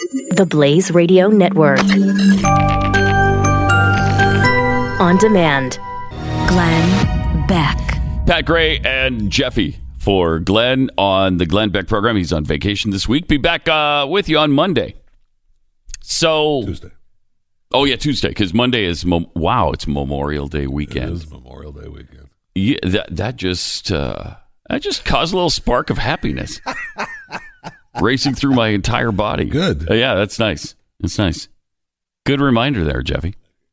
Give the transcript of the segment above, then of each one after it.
The Blaze Radio Network. On demand. Glenn Beck. Pat Gray and Jeffy for Glenn on the Glenn Beck program. He's on vacation this week. Be back with you on Monday. So Tuesday. Oh, yeah, Tuesday, because Monday is, it's Memorial Day weekend. It is Memorial Day weekend. Yeah, that just caused a little spark of happiness racing through my entire body. Good. Yeah, that's nice. That's nice. Good reminder there, Jeffy.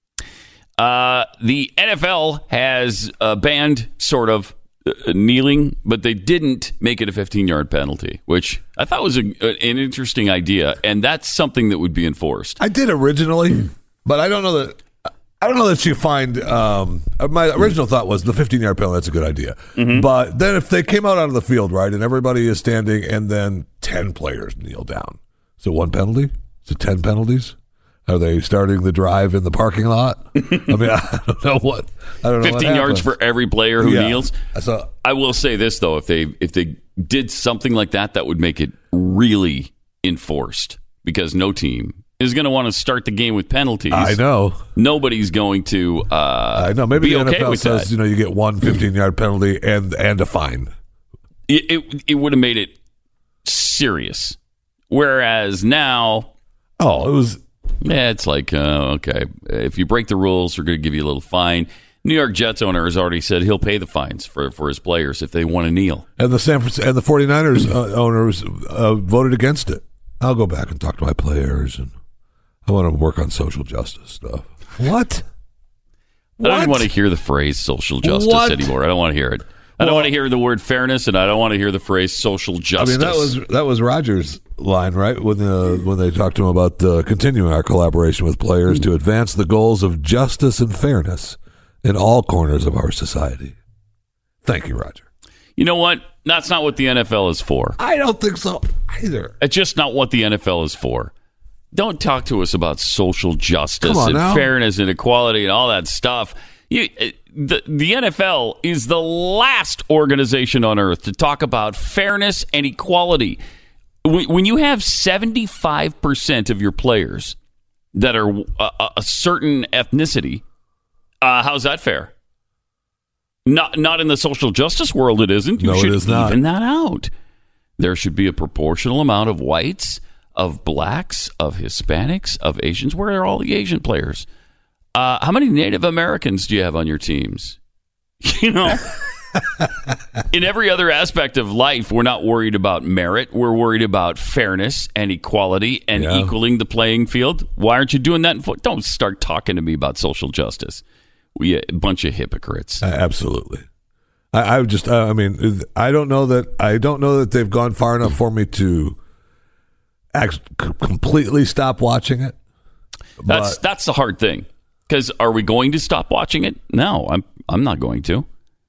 The NFL has banned sort of kneeling, but they didn't make it a 15-yard penalty, which I thought was an interesting idea, and that's something that would be enforced. I did originally, but I don't know that you find. My original thought was the 15-yard penalty. That's a good idea. Mm-hmm. But then if they came out onto the field, right, and everybody is standing, and then 10 players kneel down, so one penalty? Is it 10 penalties? Are they starting the drive in the parking lot? I mean, I don't know what. I don't know. 15 yards for every player who kneels. So I will say this though: if they did something like that, that would make it really enforced, because no team is going to want to start the game with penalties. I know. Nobody's going to. I know. Maybe be the okay NFL with says that. you get one 15-yard penalty and a fine. It would have made it serious, whereas now, it was. Yeah, it's like, okay, if you break the rules, we're going to give you a little fine. New York Jets owner has already said he'll pay the fines for his players if they want to kneel. And the 49ers owners voted against it. I'll go back and talk to my players, and I want to work on social justice stuff. What? I don't even want to hear the phrase social justice anymore. I don't want to hear it. I don't want to hear the word fairness, and I don't want to hear the phrase social justice. I mean, that was Rogers' line, right? When they talked to him about continuing our collaboration with players to advance the goals of justice and fairness in all corners of our society. Thank you, Roger. You know what? That's not what the NFL is for. I don't think so either. It's just not what the NFL is for. Don't talk to us about social justice and fairness and equality and all that stuff. The NFL is the last organization on earth to talk about fairness and equality. When you have 75% of your players that are a certain ethnicity, how's that fair? Not in the social justice world, it isn't. You should even that out. There should be a proportional amount of whites, of blacks, of Hispanics, of Asians. Where are all the Asian players? How many Native Americans do you have on your teams? In every other aspect of life, we're not worried about merit. We're worried about fairness and equality and equaling the playing field. Why aren't you doing that? Don't start talking to me about social justice. We a bunch of hypocrites. Absolutely. I don't know that they've gone far enough for me to completely stop watching it. That's the hard thing. Because are we going to stop watching it? No, I'm not going to.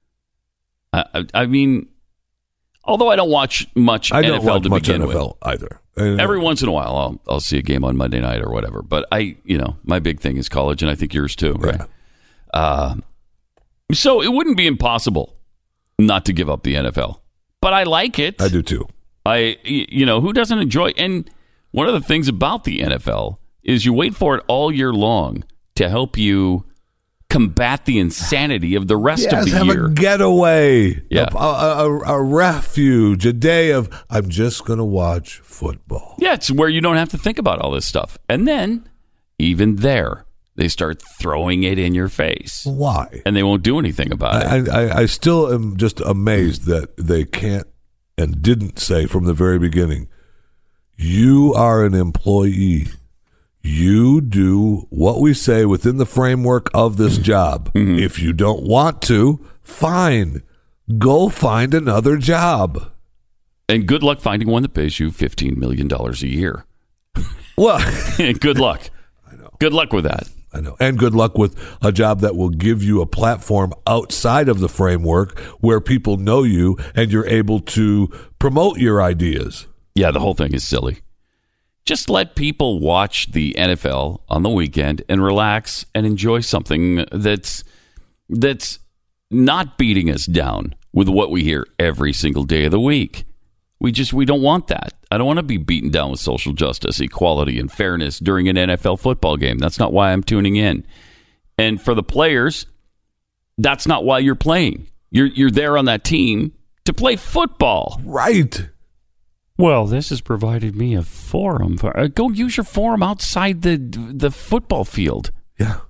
I mean, although I don't watch much NFL to begin with. Either. Every once in a while, I'll see a game on Monday night or whatever. But my big thing is college, and I think yours too, right? Yeah. So it wouldn't be impossible not to give up the NFL, but I like it. I do too. Who doesn't enjoy? And one of the things about the NFL is you wait for it all year long to help you combat the insanity of the rest of the year. Have a getaway, a refuge, a day of, I'm just going to watch football. Yeah, it's where you don't have to think about all this stuff. And then, even there, they start throwing it in your face. Why? And they won't do anything about it. I still am just amazed that they can't and didn't say from the very beginning, you are an employee. You do what we say within the framework of this job. Mm-hmm. If you don't want to, fine. Go find another job. And good luck finding one that pays you $15 million a year. Well, good luck. I know. Good luck with that. I know. And good luck with a job that will give you a platform outside of the framework where people know you and you're able to promote your ideas. Yeah, the whole thing is silly. Just let people watch the NFL on the weekend and relax and enjoy something that's not beating us down with what we hear every single day of the week. We don't want that. I don't want to be beaten down with social justice, equality, and fairness during an NFL football game. That's not why I'm tuning in. And for the players, that's not why you're playing. You're there on that team to play football. Right. Well, this has provided me a forum. Go use your forum outside the football field. Yeah.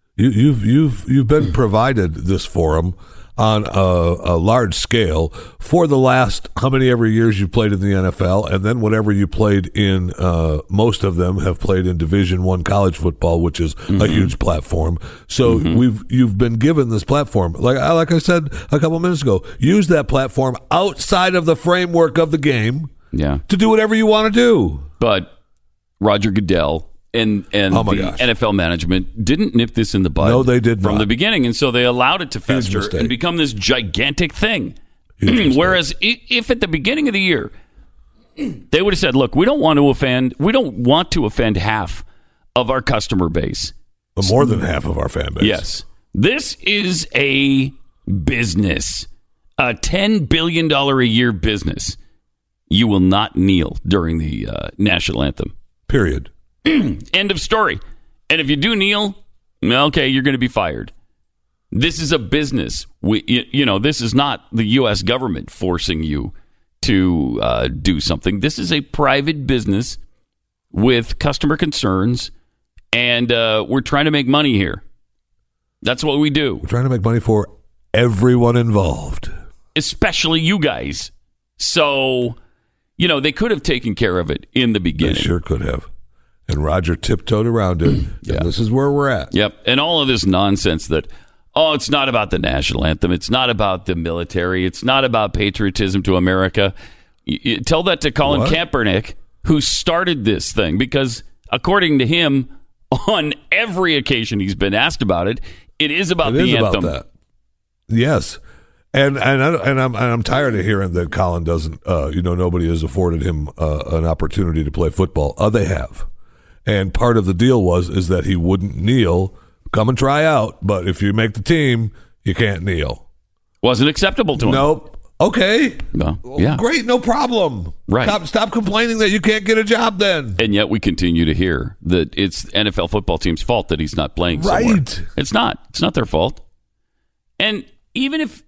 You've been provided this forum on a large scale for the last how many ever years you played in the NFL, and then whatever you played in. Most of them have played in Division I college football, which is a huge platform. So you've been given this platform. Like I said a couple minutes ago, use that platform outside of the framework of the game. Yeah. To do whatever you want to do. But Roger Goodell and the NFL management didn't nip this in the bud. No, they did from not. the beginning, and so they allowed it to fester and become this gigantic thing. Whereas if at the beginning of the year they would have said, "Look, we don't want to offend half of our customer base, more than half of our fan base." Yes, this is a business, a $10 billion a year business. You will not kneel during the national anthem. Period. End of story. And if you do kneel, okay, you're going to be fired. This is a business. This is not the U.S. government forcing you to do something. This is a private business with customer concerns, and we're trying to make money here. That's what we do. We're trying to make money for everyone involved. Especially you guys. So, they could have taken care of it in the beginning. They sure could have. And Roger tiptoed around it. Yeah. And this is where we're at. Yep. And all of this nonsense that, it's not about the national anthem. It's not about the military. It's not about patriotism to America. You tell that to Colin Kaepernick, who started this thing, because according to him, on every occasion he's been asked about it, it is about the anthem. About that. Yes. And I'm tired of hearing that Colin doesn't, nobody has afforded him an opportunity to play football. They have. And part of the deal is that he wouldn't kneel, come and try out, but if you make the team, you can't kneel. Wasn't acceptable to him. Nope. Okay. No. Yeah. Great, no problem. Right. Stop complaining that you can't get a job then. And yet we continue to hear that it's NFL football team's fault that he's not playing somewhere. Right. It's not. It's not their fault. And even if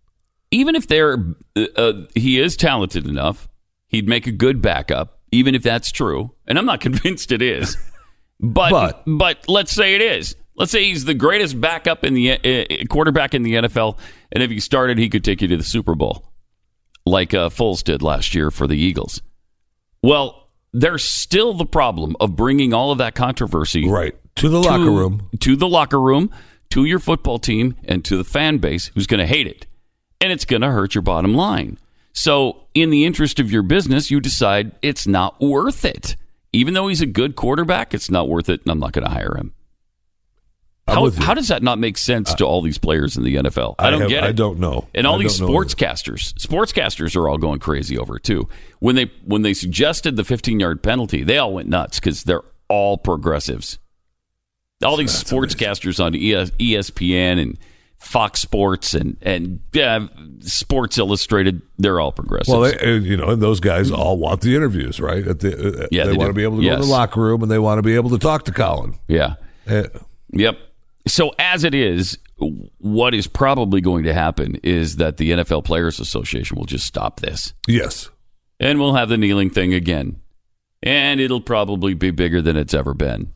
he is talented enough, he'd make a good backup. Even if that's true, and I'm not convinced it is, but let's say it is. Let's say he's the greatest backup in the quarterback in the NFL, and if he started, he could take you to the Super Bowl, like Foles did last year for the Eagles. Well, there's still the problem of bringing all of that controversy to the locker room, to your football team, and to the fan base who's going to hate it, and it's going to hurt your bottom line. So, in the interest of your business, you decide it's not worth it. Even though he's a good quarterback, it's not worth it, and I'm not going to hire him. How does that not make sense to all these players in the NFL? I don't get it. I don't know. And all these sportscasters are all going crazy over it, too. When they suggested the 15-yard penalty, they all went nuts because they're all progressives. All these sportscasters on ESPN and Fox Sports and Sports Illustrated, they're all progressives. Well, and those guys all want the interviews, right? They want to be able to go in the locker room, and they want to be able to talk to Colin. Yeah. Yep. So as it is, what is probably going to happen is that the NFL Players Association will just stop this. Yes. And we'll have the kneeling thing again. And it'll probably be bigger than it's ever been.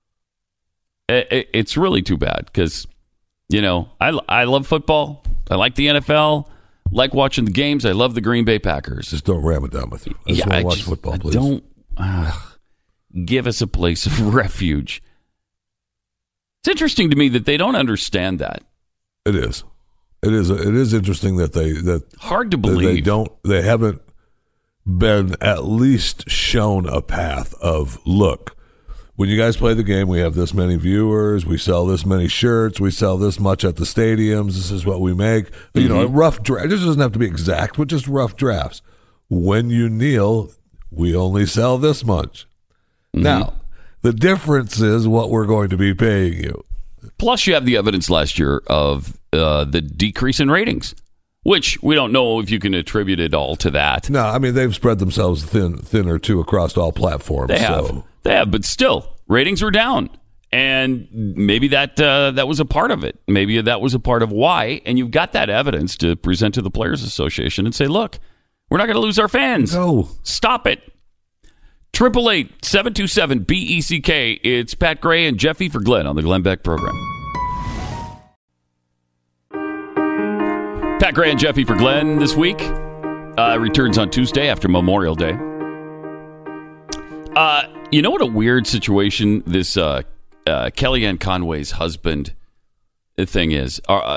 It's really too bad because... I love football. I like the NFL. Like watching the games. I love the Green Bay Packers. Just don't ram it down with you. I just want to watch football, please. Don't give us a place of refuge. It's interesting to me that they don't understand that. It is. It is interesting that hard to believe they haven't been at least shown a path of look. When you guys play the game, we have this many viewers, we sell this many shirts, we sell this much at the stadiums, this is what we make. A rough draft. This doesn't have to be exact, but just rough drafts. When you kneel, we only sell this much. Now, the difference is what we're going to be paying you. Plus, you have the evidence last year of the decrease in ratings. which we don't know if you can attribute it all to that. No, I mean, they've spread themselves thinner, too, across all platforms. They have, but still, ratings were down. And maybe that was a part of it. Maybe that was a part of why. And you've got that evidence to present to the Players Association and say, look, we're not going to lose our fans. No. Stop it. 888-727-BECK. It's Pat Gray and Jeffy for Glenn on the Glenn Beck program. Pat Gray and Jeffy for Glenn this week. Returns on Tuesday after Memorial Day. You know what a weird situation this Kellyanne Conway's husband thing is?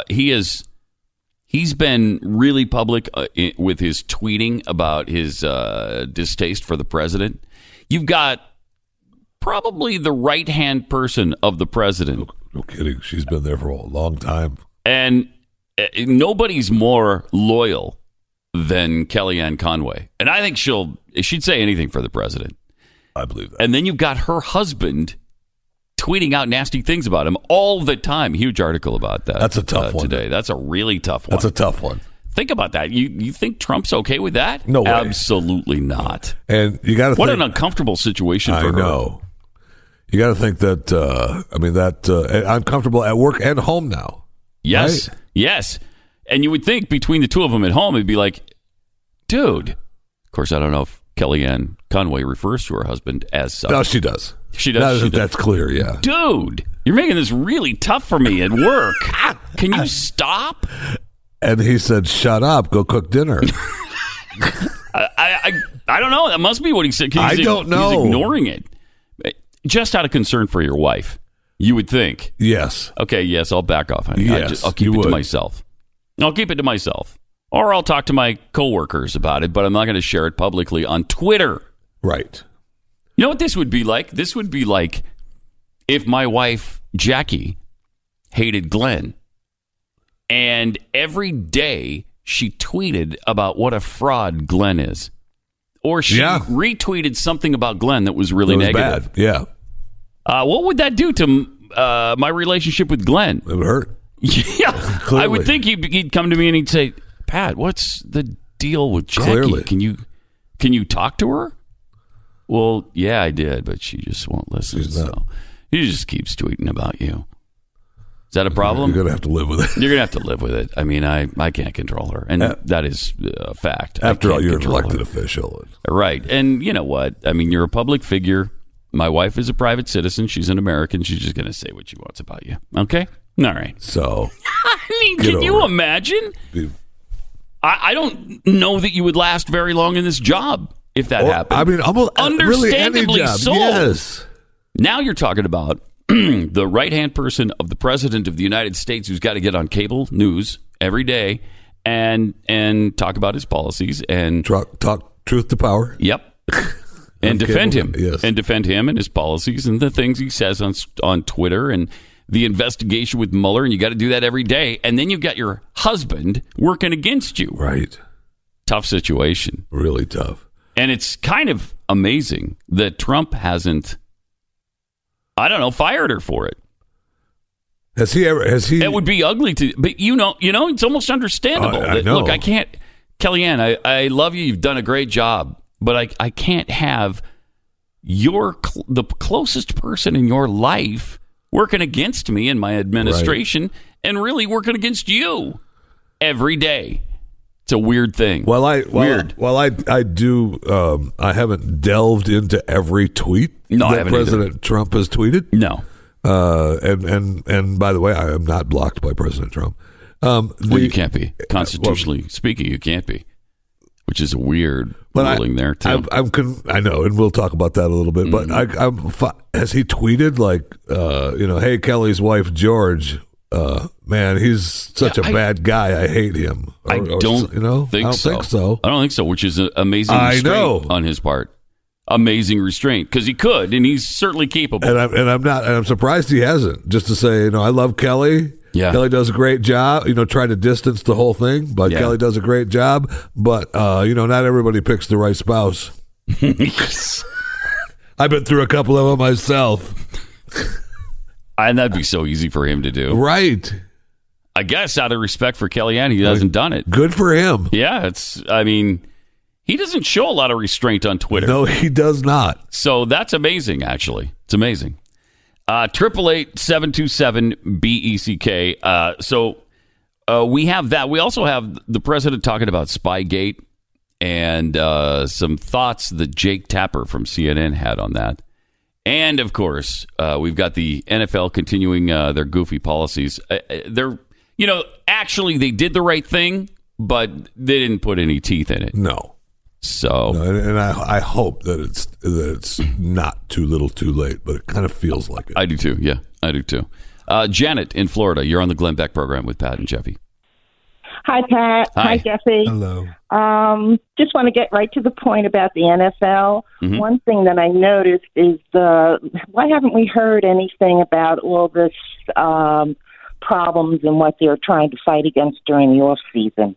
He's been really public with his tweeting about his distaste for the president. You've got probably the right-hand person of the president. No kidding. She's been there for a long time. And nobody's more loyal than Kellyanne Conway. And I think she'd say anything for the president. I believe that. And then you've got her husband tweeting out nasty things about him all the time. Huge article about that. That's a tough one today. That's a really tough one. That's a tough one. Think about that. You think Trump's okay with that? No way. Absolutely not. And you got to what an uncomfortable situation for her. I know. You got to think that. I'm comfortable at work and home now. Yes, right? Yes. And you would think between the two of them at home, it'd be like, dude. Of course, I don't know if Kellyanne Conway refers to her husband as such. No, she does. She does. That's clear, yeah. Dude, you're making this really tough for me at work. Can you stop? And he said, shut up, go cook dinner. I don't know. That must be what he said. I don't know. He's ignoring it. Just out of concern for your wife, you would think. Yes. Okay, yes, I'll back off, honey. Yes, I'll keep it to myself. I'll keep it to myself. Or I'll talk to my coworkers about it, but I'm not going to share it publicly on Twitter. Right. You know what this would be like? This would be like if my wife, Jackie, hated Glenn, and every day she tweeted about what a fraud Glenn is. Or she retweeted something about Glenn that was really negative. Bad. Yeah. What would that do to my relationship with Glenn? It would hurt. Yeah. Clearly. I would think he'd come to me and he'd say, Pat, what's the deal with Jackie? Clearly. Can you talk to her? Well, yeah, I did, but she just won't listen. So he just keeps tweeting about you. Is that a problem? You're going to have to live with it. You're going to have to live with it. I mean, I can't control her. And that is a fact. After all, you're an elected official. Right. And you know what? I mean, you're a public figure. My wife is a private citizen. She's an American. She's just going to say what she wants about you. Okay? All right. So. I mean, can you imagine? I don't know that you would last very long in this job if that happened. I mean, almost understandably really any job. so. Yes. Now you're talking about the right-hand person of the President of the United States who's got to get on cable news every day and talk about his policies and talk truth to power. Yep. And defend him. Yes. And defend him and his policies and the things he says on Twitter and the investigation with Mueller, and you got to do that every day. And then you've got your husband working against you. Right. Tough situation. Really tough. And it's kind of amazing that Trump hasn't, I don't know, fired her for it. Has he? It would be ugly but you know, it's almost understandable. I know. Look, I can't, Kellyanne, I love you. You've done a great job, but I can't have the closest person in your life working against me in my administration and really working against you every day. It's a weird thing. I haven't delved into every tweet that President Trump has tweeted. No. And by the way, I am not blocked by President Trump. Well, you can't be. Constitutionally speaking, you can't be. Which is a weird ruling there, too. I know, and we'll talk about that a little bit. But has he tweeted, hey, Kelly's wife, George, man, he's such a bad guy. I hate him. I don't think so. I don't think so, which is an amazing restraint on his part. Amazing restraint, because he could, and he's certainly capable. And I'm surprised he hasn't. Just to say, I love Kelly. Yeah. Kelly does a great job. Try to distance the whole thing, but Kelly does a great job. But not everybody picks the right spouse. I've been through a couple of them myself. And that'd be so easy for him to do. Right. I guess out of respect for Kellyanne, he hasn't done it. Good for him. Yeah, he doesn't show a lot of restraint on Twitter. No, he does not. So that's amazing, actually. It's amazing. 888-727-BECK. So we have that. We also have the president talking about Spygate and some thoughts that Jake Tapper from CNN had on that. And, of course, we've got the NFL continuing their goofy policies. Actually, they did the right thing, but they didn't put any teeth in it. No. So, and I hope that it's not too little too late, but it kind of feels like it. I do too. Yeah, I do too. Janet in Florida, you're on the Glenn Beck program with Pat and Jeffy. Hi, Pat. Hi, Jeffy. Hello. Just want to get right to the point about the NFL. Mm-hmm. One thing that I noticed is why haven't we heard anything about all this problems and what they're trying to fight against during the off season?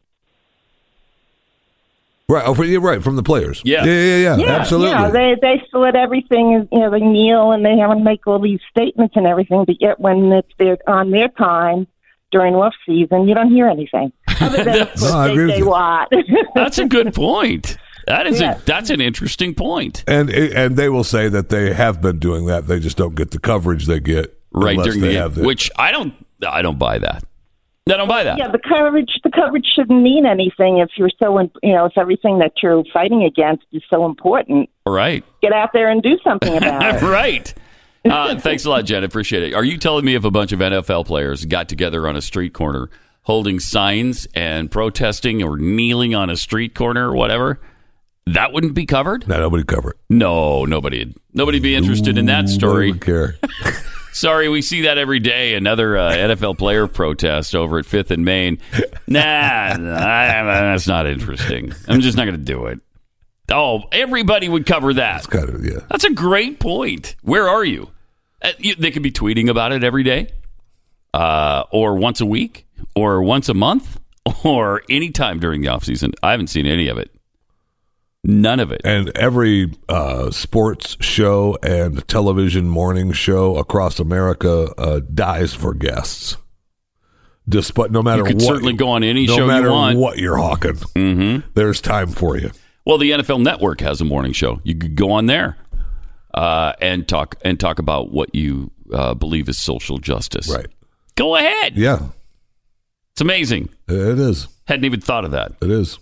Right, right, from the players. Yeah, absolutely. Yeah, they split everything, they kneel and they have to make all these statements and everything, but yet when they're on their time during off season, you don't hear anything. Other than they what. That's a good point. That's an interesting point. And they will say that they have been doing that. They just don't get the coverage they get right during the game, which I don't buy that. I don't buy that. Yeah, the coverage shouldn't mean anything if you're if everything that you're fighting against is so important. Right. Get out there and do something about it. Right. Thanks a lot, Jen. Appreciate it. Are you telling me if a bunch of NFL players got together on a street corner holding signs and protesting or kneeling on a street corner or whatever, that wouldn't be covered? No, nobody covered. No, nobody'd be interested in that story. Nobody would care. Sorry, we see that every day. Another NFL player protest over at 5th and Main. Nah, that's not interesting. I'm just not going to do it. Oh, everybody would cover that. That's a great point. Where are you? They could be tweeting about it every day, or once a week, or once a month, or any time during the offseason. I haven't seen any of it. None of it. And every sports show and television morning show across America dies for guests. Despite no matter you could what, certainly go on any show you want. No matter what you're hawking, there's time for you. Well, the NFL Network has a morning show. You could go on there and talk about what you believe is social justice. Right. Go ahead. Yeah. It's amazing. It is. Hadn't even thought of that. It is.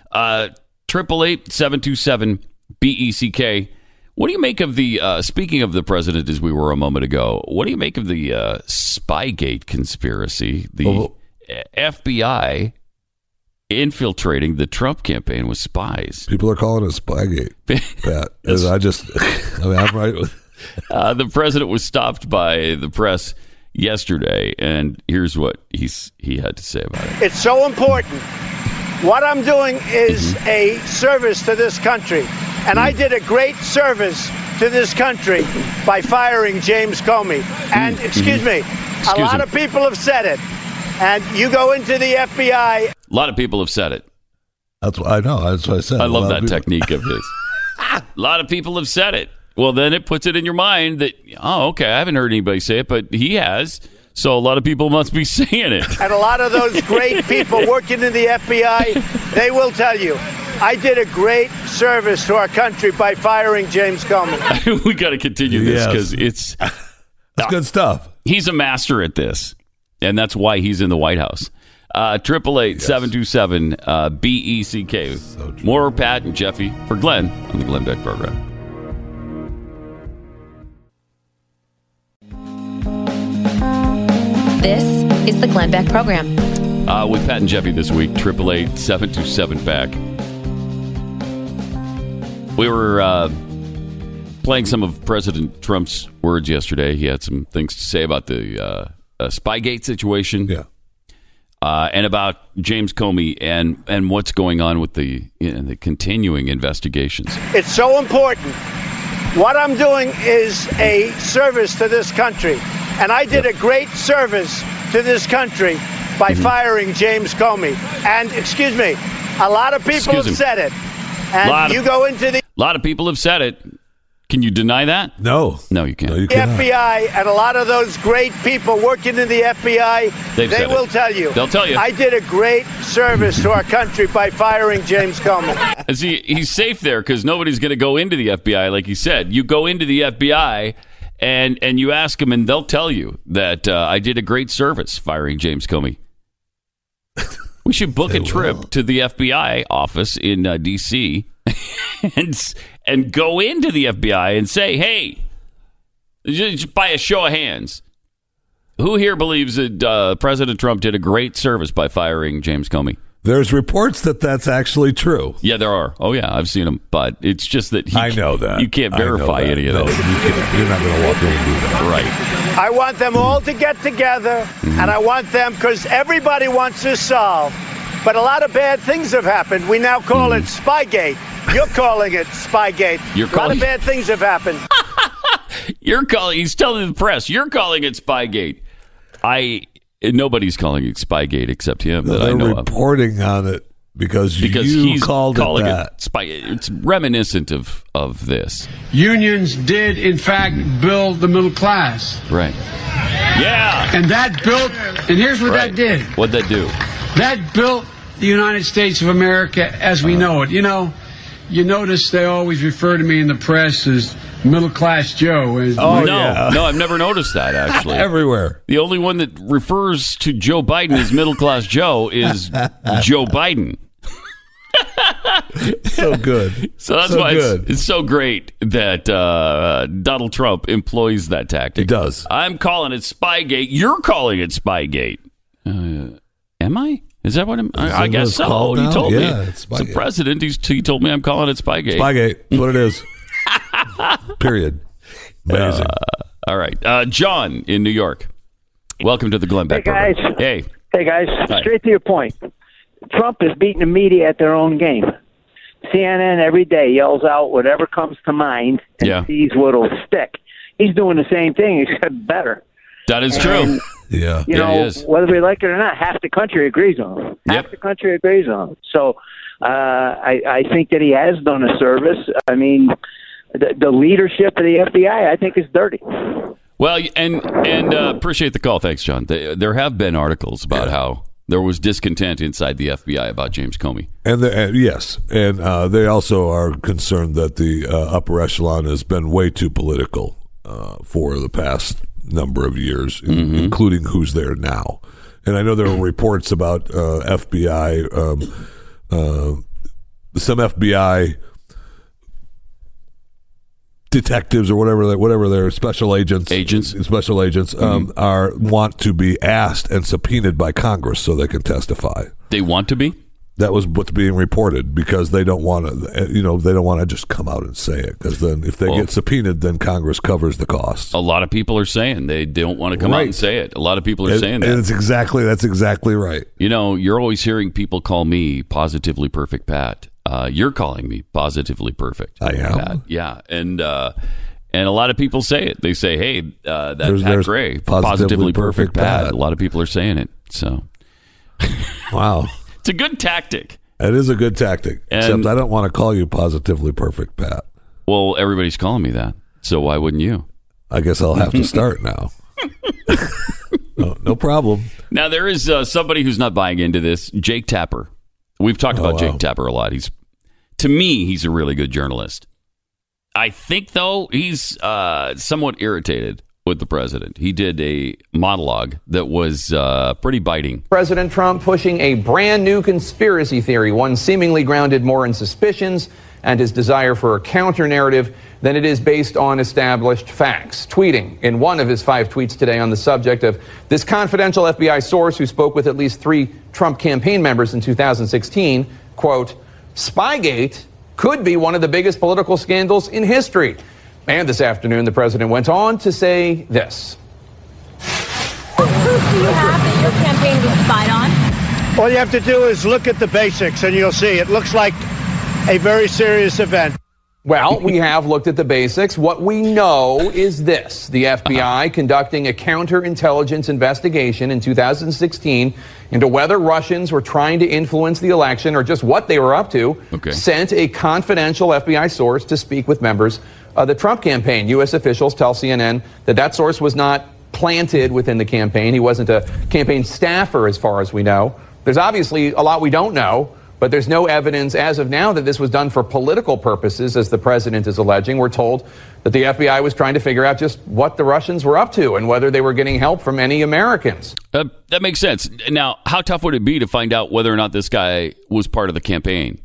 888-727-BECK. What do you make of the, speaking of the president as we were a moment ago, what do you make of the Spygate conspiracy? The FBI infiltrating the Trump campaign with spies. People are calling it Spygate, Pat. I'm right with the president was stopped by the press yesterday, and here's what he had to say about it. It's so important. What I'm doing is a service to this country, and I did a great service to this country by firing James Comey. And, excuse me, a lot of people have said it, and you go into the FBI. A lot of people have said it. That's what I know. That's what I said. I love that technique of his. A lot of people have said it. Well, then it puts it in your mind that, oh, okay, I haven't heard anybody say it, but he has. So a lot of people must be saying it. And a lot of those great people working in the FBI, they will tell you, I did a great service to our country by firing James Comey. We got to continue this because it's good stuff. He's a master at this, and that's why he's in the White House. 888-727-BECK. So more Pat and Jeffy for Glenn on the Glenn Beck program. This is the Glenn Beck program. With Pat and Jeffy this week, 888-727-BECK. We were playing some of President Trump's words yesterday. He had some things to say about the Spygate situation. Yeah. And about James Comey and what's going on with the continuing investigations. It's so important. What I'm doing is a service to this country. And I did a great service to this country by firing James Comey. And, excuse me, a lot of people have said it. And you go into the... A lot of people have said it. Can you deny that? No. No, you can't. No, you the FBI and a lot of those great people working in the FBI, they will tell you. They'll tell you. I did a great service to our country by firing James Comey. And see, he's safe there because nobody's going to go into the FBI, like he said. You go into the FBI and you ask them, and they'll tell you that I did a great service firing James Comey. We should book a trip to the FBI office in D.C. and go into the FBI and say, hey, just by a show of hands, who here believes that President Trump did a great service by firing James Comey? There's reports that that's actually true. Yeah, there are. Oh, yeah, I've seen them. But it's just that I know that. You can't verify any of that. You're not going to walk in and do that. Right. I want them all to get together, and I want them, because everybody wants this solved. But a lot of bad things have happened. We now call it Spygate. You're calling it Spygate. A lot of bad things have happened. He's telling the press, you're calling it Spygate. Nobody's calling it Spygate except him that I know of. They're reporting on it because you called it that. Spygate. It's reminiscent of this. Unions did, in fact, build the middle class. Right. Yeah. And that built, and here's what that did. What'd that do? That built the United States of America as we know it. You know, you notice they always refer to me in the press as middle-class Joe. No, I've never noticed that, actually. Everywhere. The only one that refers to Joe Biden as middle-class Joe is Joe Biden. So good. So that's why it's so great that Donald Trump employs that tactic. He does. I'm calling it Spygate. You're calling it Spygate. Am I? Is that what I guess so. He told me. It's the president. He told me I'm calling it Spygate. Spygate. That's what it is. Period. Amazing. All right. John in New York. Welcome to the Glenn Beck program. Hey, guys. Hi. Straight to your point. Trump is beating the media at their own game. CNN every day yells out whatever comes to mind and sees what'll stick. He's doing the same thing, except better. That is true. Yeah. You know, whether we like it or not, half the country agrees on him. Half the country agrees on him. So I think that he has done a service. I mean, the leadership of the FBI, I think, is dirty. Well, and appreciate the call. Thanks, John. There have been articles about how there was discontent inside the FBI about James Comey. And they also are concerned that the upper echelon has been way too political for the past number of years, including who's there now. And I know there were reports about FBI, some FBI detectives or whatever they're special agents want to be asked and subpoenaed by Congress so they can testify. They want to be? That was what's being reported because they don't want to just come out and say it, because then if they get subpoenaed, then Congress covers the costs. A lot of people are saying they don't want to come out and say it. A lot of people are saying that. And that's exactly right. You know, you're always hearing people call me Positively Perfect Pat. You're calling me Positively Perfect. I am. Pat. Yeah, and a lot of people say it. They say, "Hey, there's Pat Gray, Positively Perfect Pat." A lot of people are saying it. So, wow. It's a good tactic. It is a good tactic, except I don't want to call you Positively Perfect, Pat. Well, everybody's calling me that, so why wouldn't you? I guess I'll have to start now. No problem. Now, there is somebody who's not buying into this, Jake Tapper. We've talked about Jake Tapper a lot. To me, he's a really good journalist. I think, though, he's somewhat irritated with the president. He did a monologue that was pretty biting. President Trump pushing a brand new conspiracy theory, one seemingly grounded more in suspicions and his desire for a counter-narrative than it is based on established facts. Tweeting in one of his 5 tweets today on the subject of this confidential FBI source who spoke with at least 3 Trump campaign members in 2016, quote, Spygate could be one of the biggest political scandals in history. And this afternoon, the president went on to say this. Who do you have that your campaign was spied on? All you have to do is look at the basics, and you'll see it looks like a very serious event. Well, we have looked at the basics. What we know is this. The FBI conducting a counterintelligence investigation in 2016 into whether Russians were trying to influence the election or just what they were up to, sent a confidential FBI source to speak with members of the Trump campaign. U.S. officials tell CNN that source was not planted within the campaign. He wasn't a campaign staffer, as far as we know. There's obviously a lot we don't know. But there's no evidence as of now that this was done for political purposes, as the president is alleging. We're told that the FBI was trying to figure out just what the Russians were up to and whether they were getting help from any Americans. That makes sense. Now, how tough would it be to find out whether or not this guy was part of the campain?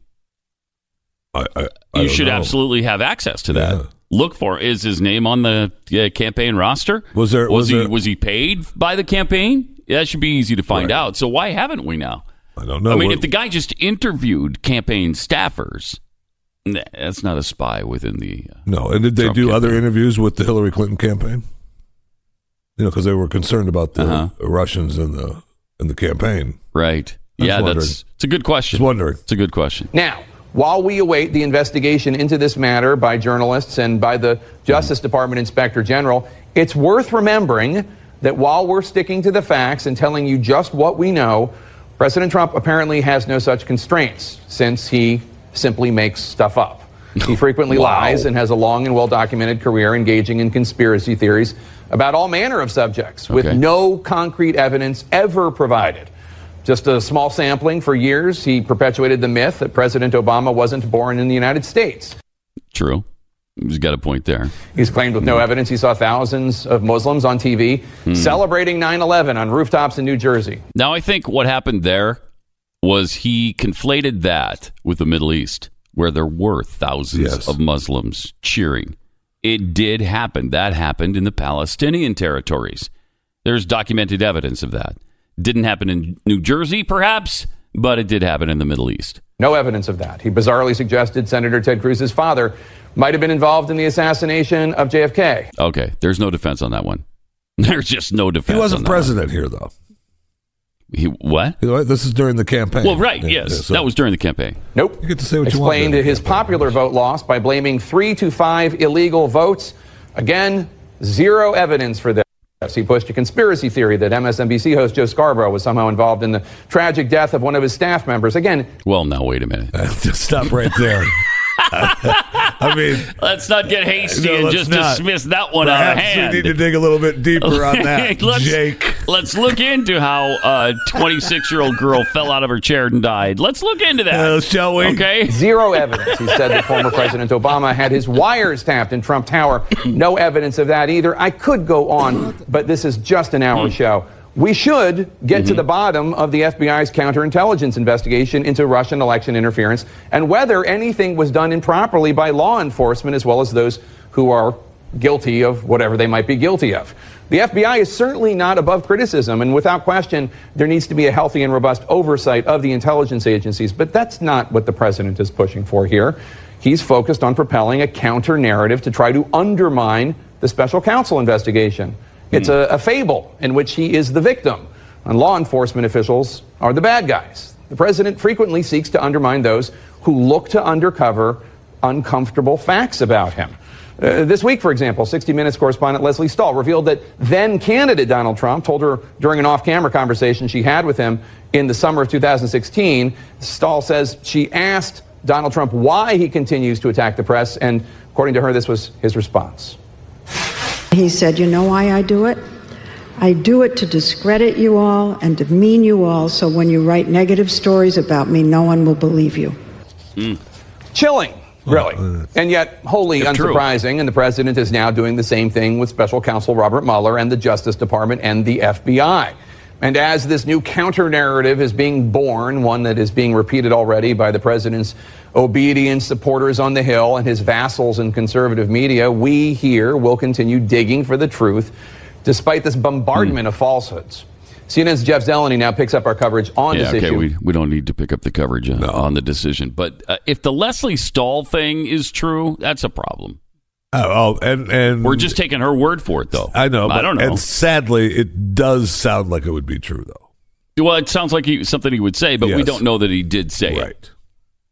You should absolutely have access to that. Yeah. Look for, is his name on the campaign roster? Was he paid by the campaign? That should be easy to find out. So why haven't we now? I don't know. I mean, if the guy just interviewed campaign staffers, that's not a spy within the no. And did they Trump do campaign. Other interviews with the Hillary Clinton campaign? Because they were concerned about the Russians in the campaign. Right. It's a good question. Just wondering. It's a good question. Now, while we await the investigation into this matter by journalists and by the Justice Department Inspector General, it's worth remembering that while we're sticking to the facts and telling you just what we know, President Trump apparently has no such constraints, since he simply makes stuff up. He frequently lies and has a long and well-documented career engaging in conspiracy theories about all manner of subjects with no concrete evidence ever provided. Just a small sampling. For years, he perpetuated the myth that President Obama wasn't born in the United States. True. He's got a point there. He's claimed with no evidence he saw thousands of Muslims on TV celebrating 9/11 on rooftops in New Jersey. Now, I think what happened there was he conflated that with the Middle East, where there were thousands of Muslims cheering. It did happen. That happened in the Palestinian territories. There's documented evidence of that. Didn't happen in New Jersey, perhaps, but it did happen in the Middle East. No evidence of that. He bizarrely suggested Senator Ted Cruz's father might have been involved in the assassination of JFK. Okay, there's no defense on that one. There's just no defense. He wasn't president here, though. What? This is during the campaign. Well, right, yes. That was during the campaign. Nope. You get to say what you want. Explained his popular vote loss by blaming 3 to 5 illegal votes. Again, zero evidence for this. He pushed a conspiracy theory that MSNBC host Joe Scarborough was somehow involved in the tragic death of one of his staff members. Again. Well, now, wait a minute. Just stop right there. I mean, let's not get hasty and just dismiss that one out of hand. We need to dig a little bit deeper on that, Jake. Let's look into how a 26-year-old girl fell out of her chair and died. Let's look into that. Shall we? Okay. Zero evidence. He said that former President Obama had his wires tapped in Trump Tower. No evidence of that either. I could go on, but this is just an hour show. We should get to the bottom of the FBI's counterintelligence investigation into Russian election interference and whether anything was done improperly by law enforcement as well as those who are guilty of whatever they might be guilty of. The FBI is certainly not above criticism, and without question, there needs to be a healthy and robust oversight of the intelligence agencies, but that's not what the president is pushing for here. He's focused on propelling a counter-narrative to try to undermine the special counsel investigation. It's a fable in which he is the victim, and law enforcement officials are the bad guys. The president frequently seeks to undermine those who look to uncover uncomfortable facts about him. This week, for example, 60 Minutes correspondent Leslie Stahl revealed that then-candidate Donald Trump told her during an off-camera conversation she had with him in the summer of 2016. Stahl says she asked Donald Trump why he continues to attack the press, and according to her, this was his response. He said, you know why I do it? I do it to discredit you all and demean you all, so when you write negative stories about me, no one will believe you. Chilling, really. And yet wholly unsurprising, and the president is now doing the same thing with special counsel Robert Mueller and the Justice Department and the FBI. And as this new counter-narrative is being born, one that is being repeated already by the president's obedient supporters on the Hill and his vassals in conservative media, we here will continue digging for the truth despite this bombardment of falsehoods. CNN's Jeff Zeleny now picks up our coverage on this issue. We don't need to pick up the coverage on the decision. But if the Leslie Stahl thing is true, that's a problem. And we're just taking her word for it, though. I know. I don't know. And sadly, it does sound like it would be true, though. Well, it sounds like something he would say, but we don't know that he did say it.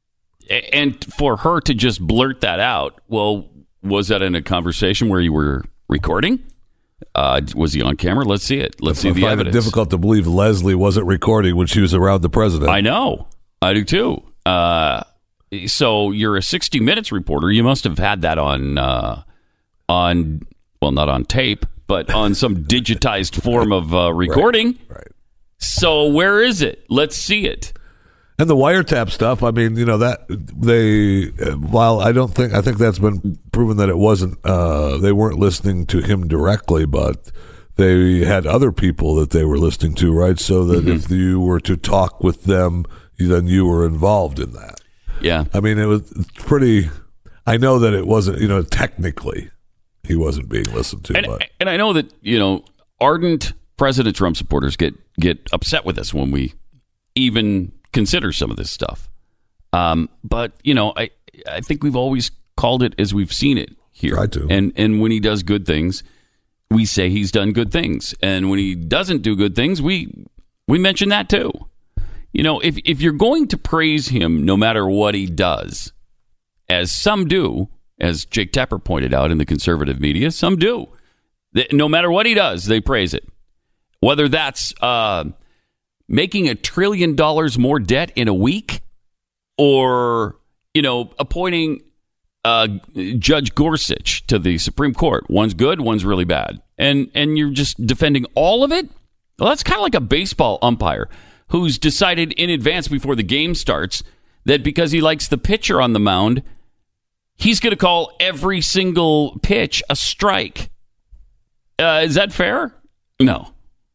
And for her to just blurt that out, well, was that in a conversation where you were recording? Was he on camera? Let's see it. Let's see the evidence. I find it difficult to believe Leslie wasn't recording when she was around the president. I know. I do too. So you're a 60 Minutes reporter. You must have had that on well, not on tape, but on some digitized form of recording. Right. So where is it? Let's see it. And the wiretap stuff, I mean, that while I think that's been proven that it wasn't, they weren't listening to him directly, but they had other people that they were listening to, right? So that if you were to talk with them, then you were involved in that. Yeah. I mean, it was pretty, I know that it wasn't, technically he wasn't being listened to. And I know that, ardent President Trump supporters get upset with us when we even consider some of this stuff. But, I think we've always called it as we've seen it here. Try to. And when he does good things, we say he's done good things. And when he doesn't do good things, we mention that too. If you're going to praise him no matter what he does, as some do, as Jake Tapper pointed out in the conservative media, some do. No matter what he does, they praise it. Whether that's making $1 trillion more debt in a week, or appointing Judge Gorsuch to the Supreme Court. One's good, one's really bad, and you're just defending all of it. Well, that's kind of like a baseball umpire who's decided in advance before the game starts that because he likes the pitcher on the mound, he's going to call every single pitch a strike. Is that fair? No.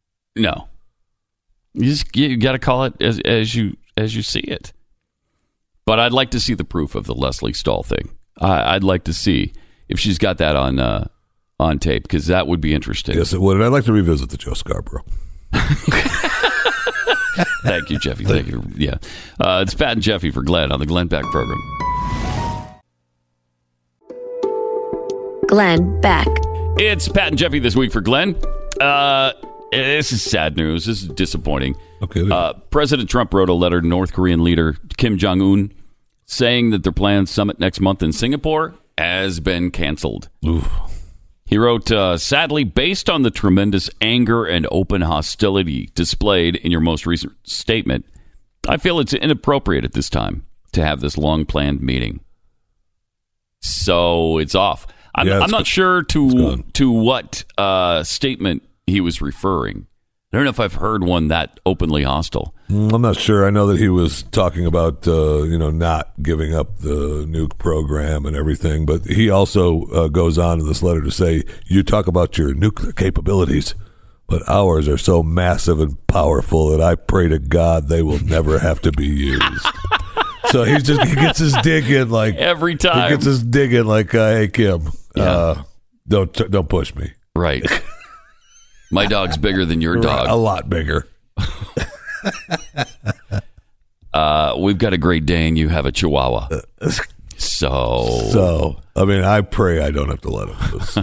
You got to call it as you see it. But I'd like to see the proof of the Leslie Stahl thing. I'd like to see if she's got that on tape, because that would be interesting. Yes, it would. And I'd like to revisit the Joe Scarborough. Thank you, Jeffy. Thank you. Yeah, it's Pat and Jeffy for Glenn on the Glenn Beck program. Glenn Beck. It's Pat and Jeffy this week for Glenn. This is sad news. This is disappointing. Okay. President Trump wrote a letter to North Korean leader Kim Jong-un saying that their planned summit next month in Singapore has been canceled. Oof. He wrote, sadly, based on the tremendous anger and open hostility displayed in your most recent statement, I feel it's inappropriate at this time to have this long-planned meeting. So it's off. I'm not sure to what statement he was referring. I don't know if I've heard one that openly hostile. I'm not sure. I know that he was talking about not giving up the nuke program and everything, but he also goes on in this letter to say, you talk about your nuclear capabilities, but ours are so massive and powerful that I pray to God they will never have to be used. So he gets his dig in like every time. He gets his dig in like, hey Kim, don't push me. Right. My dog's bigger than your dog. A lot bigger. We've got a Great Dane. You have a Chihuahua. So, I mean, I pray I don't have to let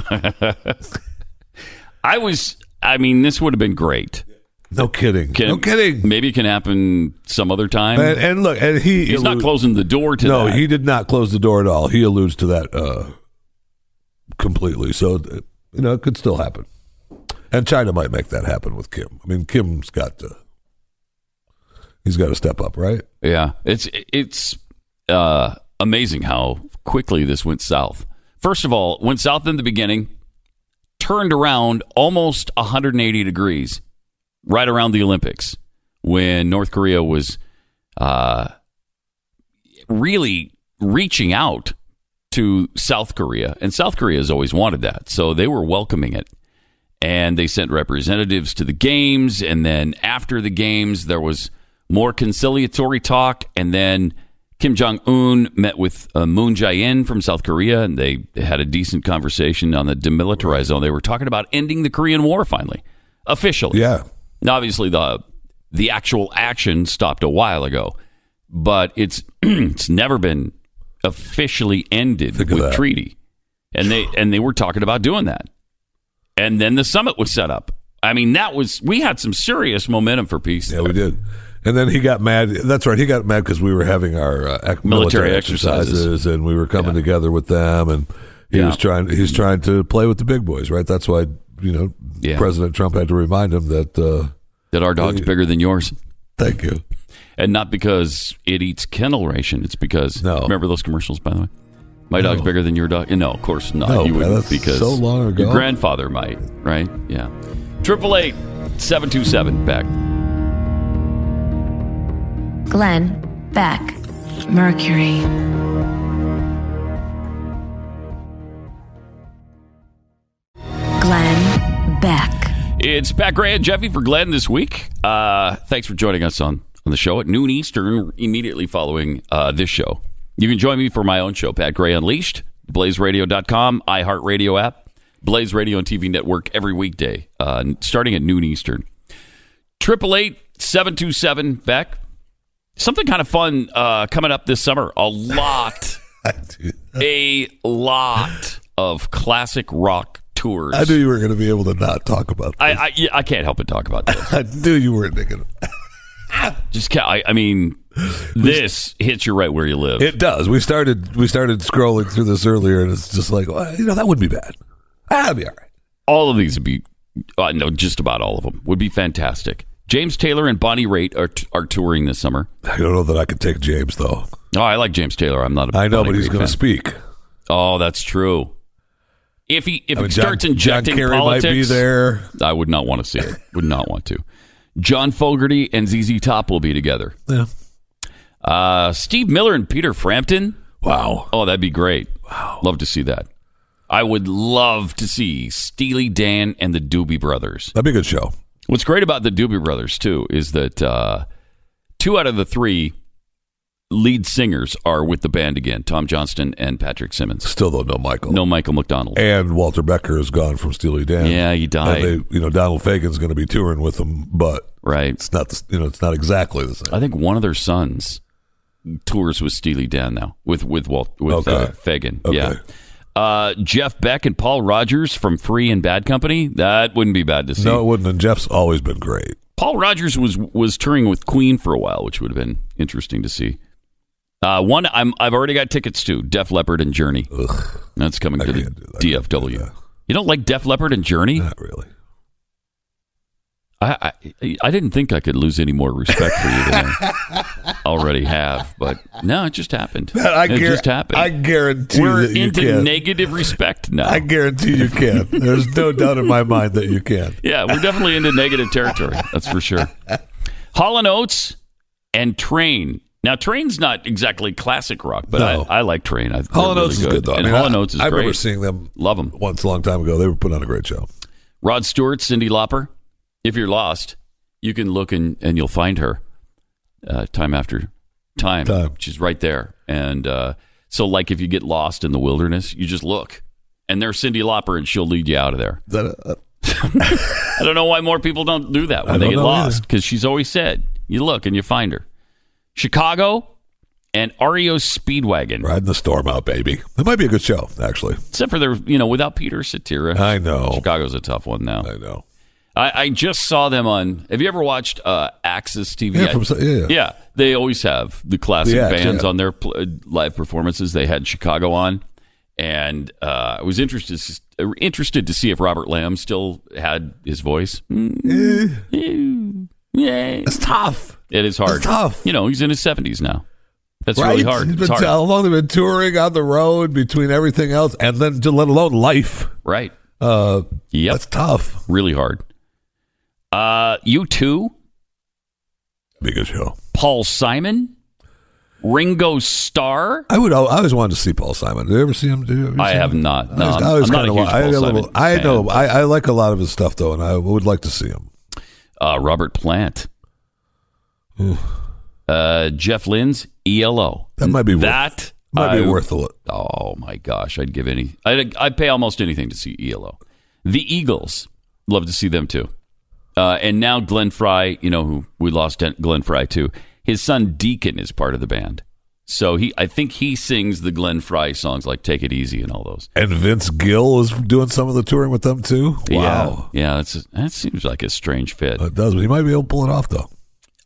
him. This would have been great. No kidding. No kidding. Maybe it can happen some other time. And look, and he's not closing the door to that. No, he did not close the door at all. He alludes to that completely. So, it could still happen. And China might make that happen with Kim. I mean, Kim's got to step up, right? Yeah. It's amazing how quickly this went south. First of all, went south in the beginning, turned around almost 180 degrees right around the Olympics when North Korea was really reaching out to South Korea. And South Korea has always wanted that. So they were welcoming it. And they sent representatives to the games. And then after the games, there was more conciliatory talk. And then Kim Jong-un met with Moon Jae-in from South Korea. And they had a decent conversation on the demilitarized zone. They were talking about ending the Korean War finally, officially. Yeah. Now, obviously, the actual action stopped a while ago. But it's never been officially ended with treaty. And they were talking about doing that. And then the summit was set up. I mean, we had some serious momentum for peace. Yeah, we did. And then he got mad. That's right. He got mad because we were having our military exercises, and we were coming together with them, and he's trying to play with the big boys, right? That's why President Trump had to remind him that our dog's bigger than yours. Thank you. And not because it eats kennel ration. It's because remember those commercials, by the way? My dog's bigger than your dog. No, of course not. No, you wouldn't, that's because so long ago. Your grandfather might, right? Yeah. 888-727 back. Glenn Beck, Mercury. Glenn Beck. It's Pat Gray and Jeffy for Glenn this week. Thanks for joining us on the show at noon Eastern, immediately following this show. You can join me for my own show, Pat Gray Unleashed, BlazeRadio.com, iHeartRadio app, Blaze Radio and TV Network every weekday, starting at noon Eastern. 888-727 Beck. Something kind of fun coming up this summer. A lot of classic rock tours. I knew you were going to be able to not talk about this. I can't help but talk about this. I knew you weren't thinking. This hits you right where you live. It does. We started scrolling through this earlier, and it's just like, well, that wouldn't be bad. That'd be all right. All of these would be, just about all of them would be fantastic. James Taylor and Bonnie Raitt are touring this summer. I don't know that I could take James, though. Oh, I like James Taylor. I'm not a I know, Bonnie but he's Raitt going to fan. speak. Oh, that's true. If he starts injecting John Kerry politics, might be there. I would not want to see it. Would not want to. John Fogerty and ZZ Top will be together. Yeah. Steve Miller and Peter Frampton. Wow. Oh, that'd be great. Wow. Love to see that. I would love to see Steely Dan and the Doobie Brothers. That'd be a good show. What's great about the Doobie Brothers, too, is that 2 out of the 3 lead singers are with the band again, Tom Johnston and Patrick Simmons. Still, though, no Michael. No Michael McDonald. And Walter Becker is gone from Steely Dan. Yeah, he died. And Donald Fagen's going to be touring with them, but it's not it's not exactly the same. I think one of their sons tours with Steely Dan now, with Fagen. Okay. Yeah. Jeff Beck and Paul Rogers from Free and Bad Company. That wouldn't be bad to see. No, it wouldn't. And Jeff's always been great. Paul Rogers was touring with Queen for a while, which would have been interesting to see. One I've already got tickets to, Def Leppard and Journey. Ugh, that's coming to the DFW. You don't like Def Leppard and Journey? Not really. I didn't think I could lose any more respect for you than I already have, but no, it just happened. Just happened. I guarantee we're that you into can. negative respect now. I guarantee you can. There's no doubt in my mind that you can. Yeah, we're definitely into negative territory. That's for sure. Hall & Oates and Train. Now, Train's not exactly classic rock, but No. I like Train. Hall & Oates is good, though. And Hall & Oates is I great. remember seeing them. Love them. Once a long time ago. They were putting on a great show. Rod Stewart, Cyndi Lauper. If you're lost, you can look and you'll find her time after time. She's right there. And so, like, if you get lost in the wilderness, you just look. And there's Cyndi Lauper, and she'll lead you out of there. I don't know why more people don't do that when they get lost, because she's always said, you look and you find her. Chicago and REO Speedwagon. Riding the storm out, baby. That might be a good show, actually. Except for their, without Peter Cetera. I know. Chicago's a tough one now. I know. I just saw them on. Have you ever watched Axis TV? Yeah, they always have the classic bands on their live performances. They had Chicago on, and I was interested to see if Robert Lamb still had his voice. It's tough. It is hard. It's tough. He's in his 70s now. That's really hard. It's hard. How long they've been touring on the road between everything else, and then let alone life. Right. Yep. That's tough. Really hard. U2. Big a show. Paul Simon. Ringo Starr. I always wanted to see Paul Simon. Did you ever see him? I have not. No, I was I'm not a huge Paul Simon fan. know. I like a lot of his stuff, though, and I would like to see him. Robert Plant. Jeff Lynne's ELO. That might be worth a look. Oh my gosh, I'd pay almost anything to see ELO. The Eagles, love to see them too. And now Glenn Frey, who we lost Glenn Frey too. His son Deacon is part of the band. So I think he sings the Glenn Frey songs like "Take It Easy" and all those. And Vince Gill is doing some of the touring with them too. Wow, yeah, that seems like a strange fit. It does, but he might be able to pull it off though.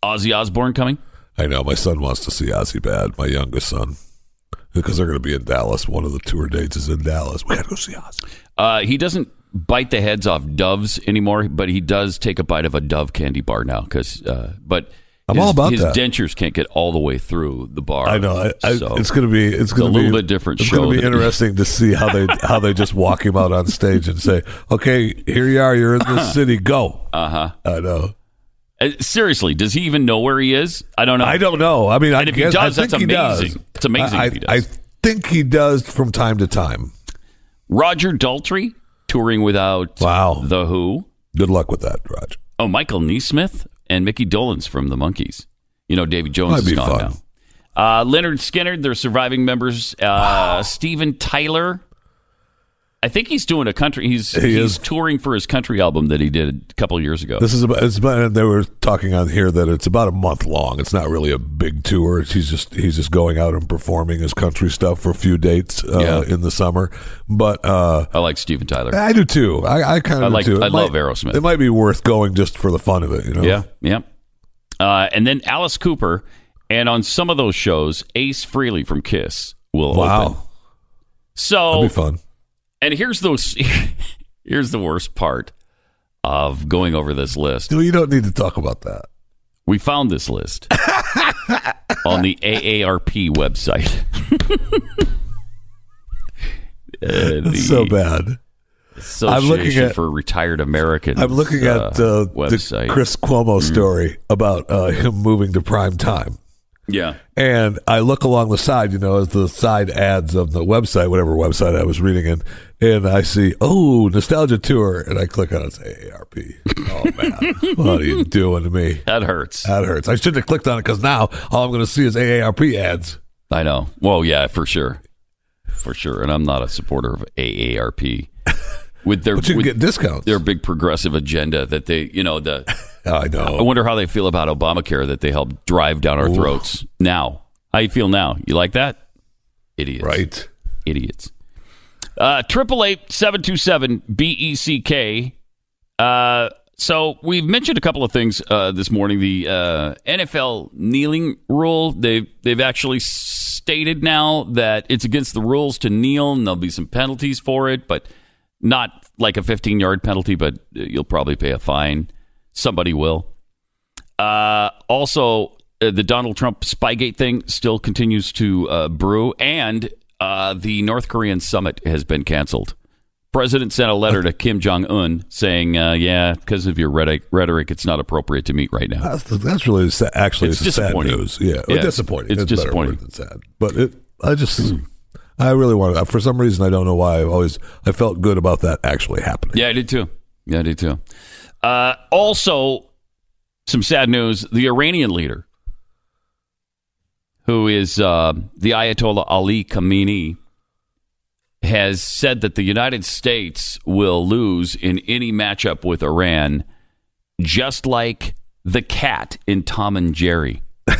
Ozzy Osbourne coming? I know. My son wants to see Ozzy bad, my youngest son. Because they're going to be in Dallas. One of the tour dates is in Dallas. We got to go see Ozzy. He doesn't bite the heads off doves anymore, but he does take a bite of a Dove candy bar now. But I'm all about his that. dentures can't get all the way through the bar. I know. So it's going to be. It's going a to be little bit different. It's show going to be interesting to see how they just walk him out on stage and say, "Okay, here you are. You're in this city. Go." I know. Seriously, does he even know where he is? I don't know. I don't know. I mean, and if he does, that's amazing. It's amazing if he does. I think he does from time to time. Roger Daltrey touring without The Who. Good luck with that, Roger. Oh, Michael Nesmith and Mickey Dolenz from the Monkees. You know, Davy Jones is gone now. Leonard Skinner, their surviving members. Steven Tyler. I think he's doing a country. He's touring for his country album that he did a couple of years ago. This is about. They were talking on here that it's about a month long. It's not really a big tour. He's just going out and performing his country stuff for a few dates in the summer. But I like Steven Tyler. I do too. I kind of like. do too. I love Aerosmith. It might be worth going just for the fun of it. You know. Yeah. And then Alice Cooper, and on some of those shows, Ace Frehley from Kiss will open. So that'd be fun. And here's the worst part of going over this list. No, you don't need to talk about that. We found this list on the AARP website. It's so bad. Association for Retired Americans. I'm looking at the Chris Cuomo story about him moving to prime time. Yeah. And I look along the side, as the side ads of the website, whatever website I was reading in, and I see, Nostalgia Tour, and I click on it, it's AARP. Oh, man. What are you doing to me? That hurts. I shouldn't have clicked on it because now all I'm going to see is AARP ads. I know. Well, yeah, for sure. For sure. And I'm not a supporter of AARP. But you can get discounts. Their big progressive agenda that they, I know. I wonder how they feel about Obamacare that they helped drive down our throats. Now, how you feel now? You like that? Idiots. Right. Idiots. 888-727-BECK. So we've mentioned a couple of things this morning. The NFL kneeling rule. They've actually stated now that it's against the rules to kneel, and there'll be some penalties for it, but not like a 15-yard penalty, but you'll probably pay a fine. Somebody will. Also, the Donald Trump Spygate thing still continues to brew, and the North Korean summit has been canceled. President sent a letter to Kim Jong-un saying, because of your rhetoric, it's not appropriate to meet right now. That's really it's disappointing. Sad news. Yeah, disappointing. It's disappointing. Better than sad. But I really wanted, for some reason, I don't know why, I felt good about that actually happening. Yeah, I did too. Also, some sad news, the Iranian leader, who is the Ayatollah Ali Khamenei, has said that the United States will lose in any matchup with Iran, just like the cat in Tom and Jerry.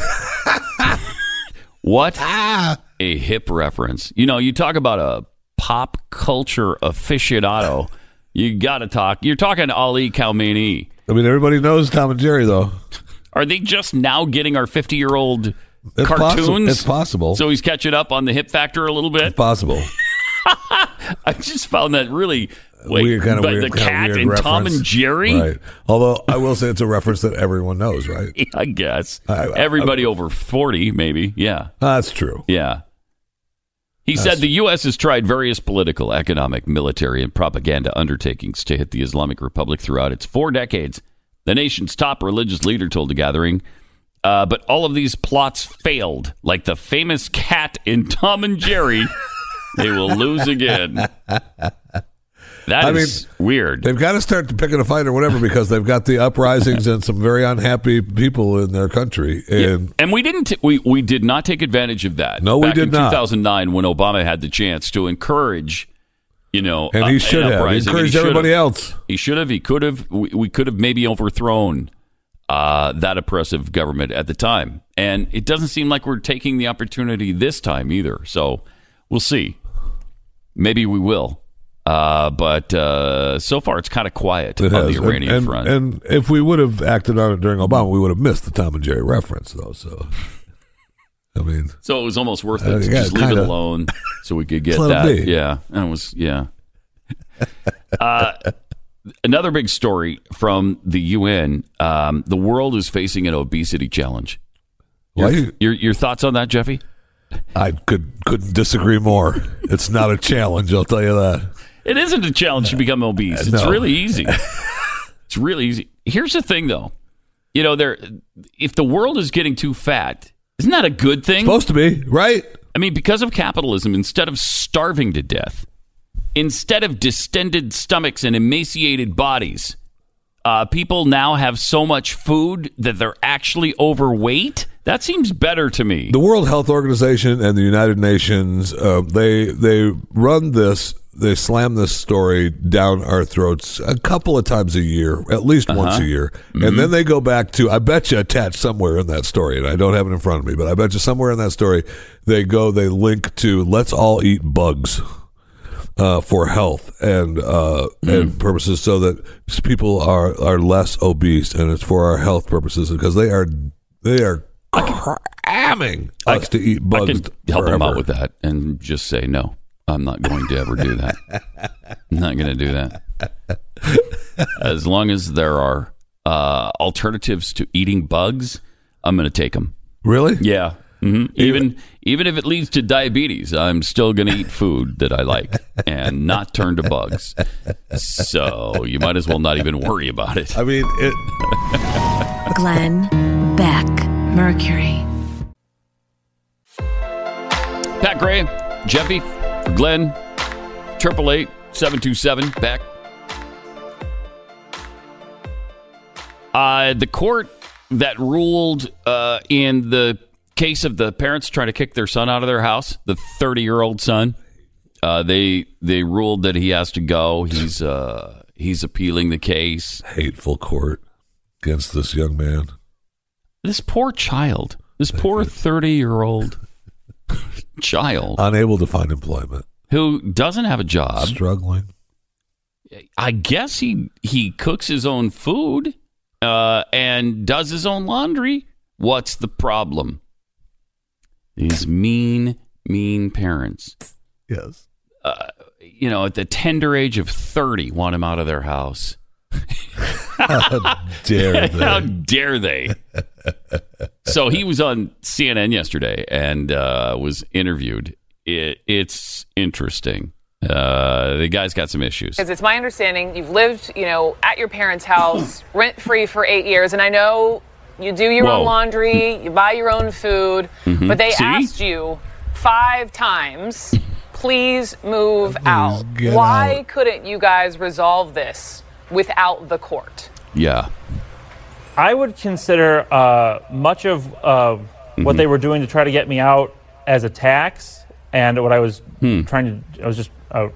What? A hip reference. You talk about a pop culture aficionado. You got to talk. You're talking Ali Khamenei. I mean, everybody knows Tom and Jerry, though. Are they just now getting our 50-year-old cartoons? It's possible. So he's catching up on the hip factor a little bit? It's possible. I just found that really weird. The cat in Tom and Jerry? Right. Although, I will say it's a reference that everyone knows, right? I guess. Everybody over 40, maybe. Yeah. That's true. Yeah. He said the U.S. has tried various political, economic, military, and propaganda undertakings to hit the Islamic Republic throughout its 4 decades. The nation's top religious leader told the gathering, but all of these plots failed. Like the famous cat in Tom and Jerry, they will lose again. That is weird. They've got to start picking a fight or whatever because they've got the uprisings and some very unhappy people in their country. And we didn't. We did not take advantage of that. No, we did not. In 2009, when Obama had the chance to encourage, and he should have. He encouraged everybody else. He should have. He could have. We could have maybe overthrown that oppressive government at the time. And it doesn't seem like we're taking the opportunity this time either. So we'll see. Maybe we will. But so far, it's kind of quiet on the Iranian front. And if we would have acted on it during Obama, we would have missed the Tom and Jerry reference, though. So, I mean, so it was almost worth it to just leave it alone, so we could get that. Yeah, and it was another big story from the UN. The world is facing an obesity challenge. Your thoughts on that, Jeffy? I couldn't disagree more. It's not a challenge, I'll tell you that. It isn't a challenge to become obese. It's really easy. It's really easy. Here's the thing, though. If the world is getting too fat, isn't that a good thing? Supposed to be, right? I mean, because of capitalism, instead of starving to death, instead of distended stomachs and emaciated bodies, people now have so much food that they're actually overweight. That seems better to me. The World Health Organization and the United Nations, they run this. They slam this story down our throats a couple of times a year, at least once a year. Mm-hmm. And then they go back to, I bet you attached somewhere in that story, and I don't have it in front of me, but I bet you somewhere in that story, they link to let's all eat bugs for health and purposes, so that people are less obese, and it's for our health purposes, because they are cramming us to eat bugs. I can help them out with that and just say no. I'm not going to ever do that. I'm not going to do that. As long as there are alternatives to eating bugs, I'm going to take them. Really? Yeah. Mm-hmm. Even if it leads to diabetes, I'm still going to eat food that I like and not turn to bugs. So you might as well not even worry about it. I mean, Glenn Beck, Mercury. Pat Gray, Jeffy, Glenn, 888-727 Beck. The court that ruled in the case of the parents trying to kick their son out of their house, the 30-year-old son, they ruled that he has to go. He's appealing the case. Hateful court against this young man. This poor child. This poor 30-year-old child. Unable to find employment. Who doesn't have a job. Struggling. I guess he cooks his own food and does his own laundry. What's the problem? These mean parents. Yes. At the tender age of 30, want him out of their house. How dare they? How dare they? So he was on CNN yesterday and was interviewed. It's interesting. The guy's got some issues. Because it's my understanding you've lived, at your parents' house rent-free for 8 years, and I know you do your own laundry, you buy your own food, but they asked you 5 times, please move out. Why couldn't you guys resolve this without the court? Yeah. I would consider much of what they were doing to try to get me out as a tax, and what I was trying to,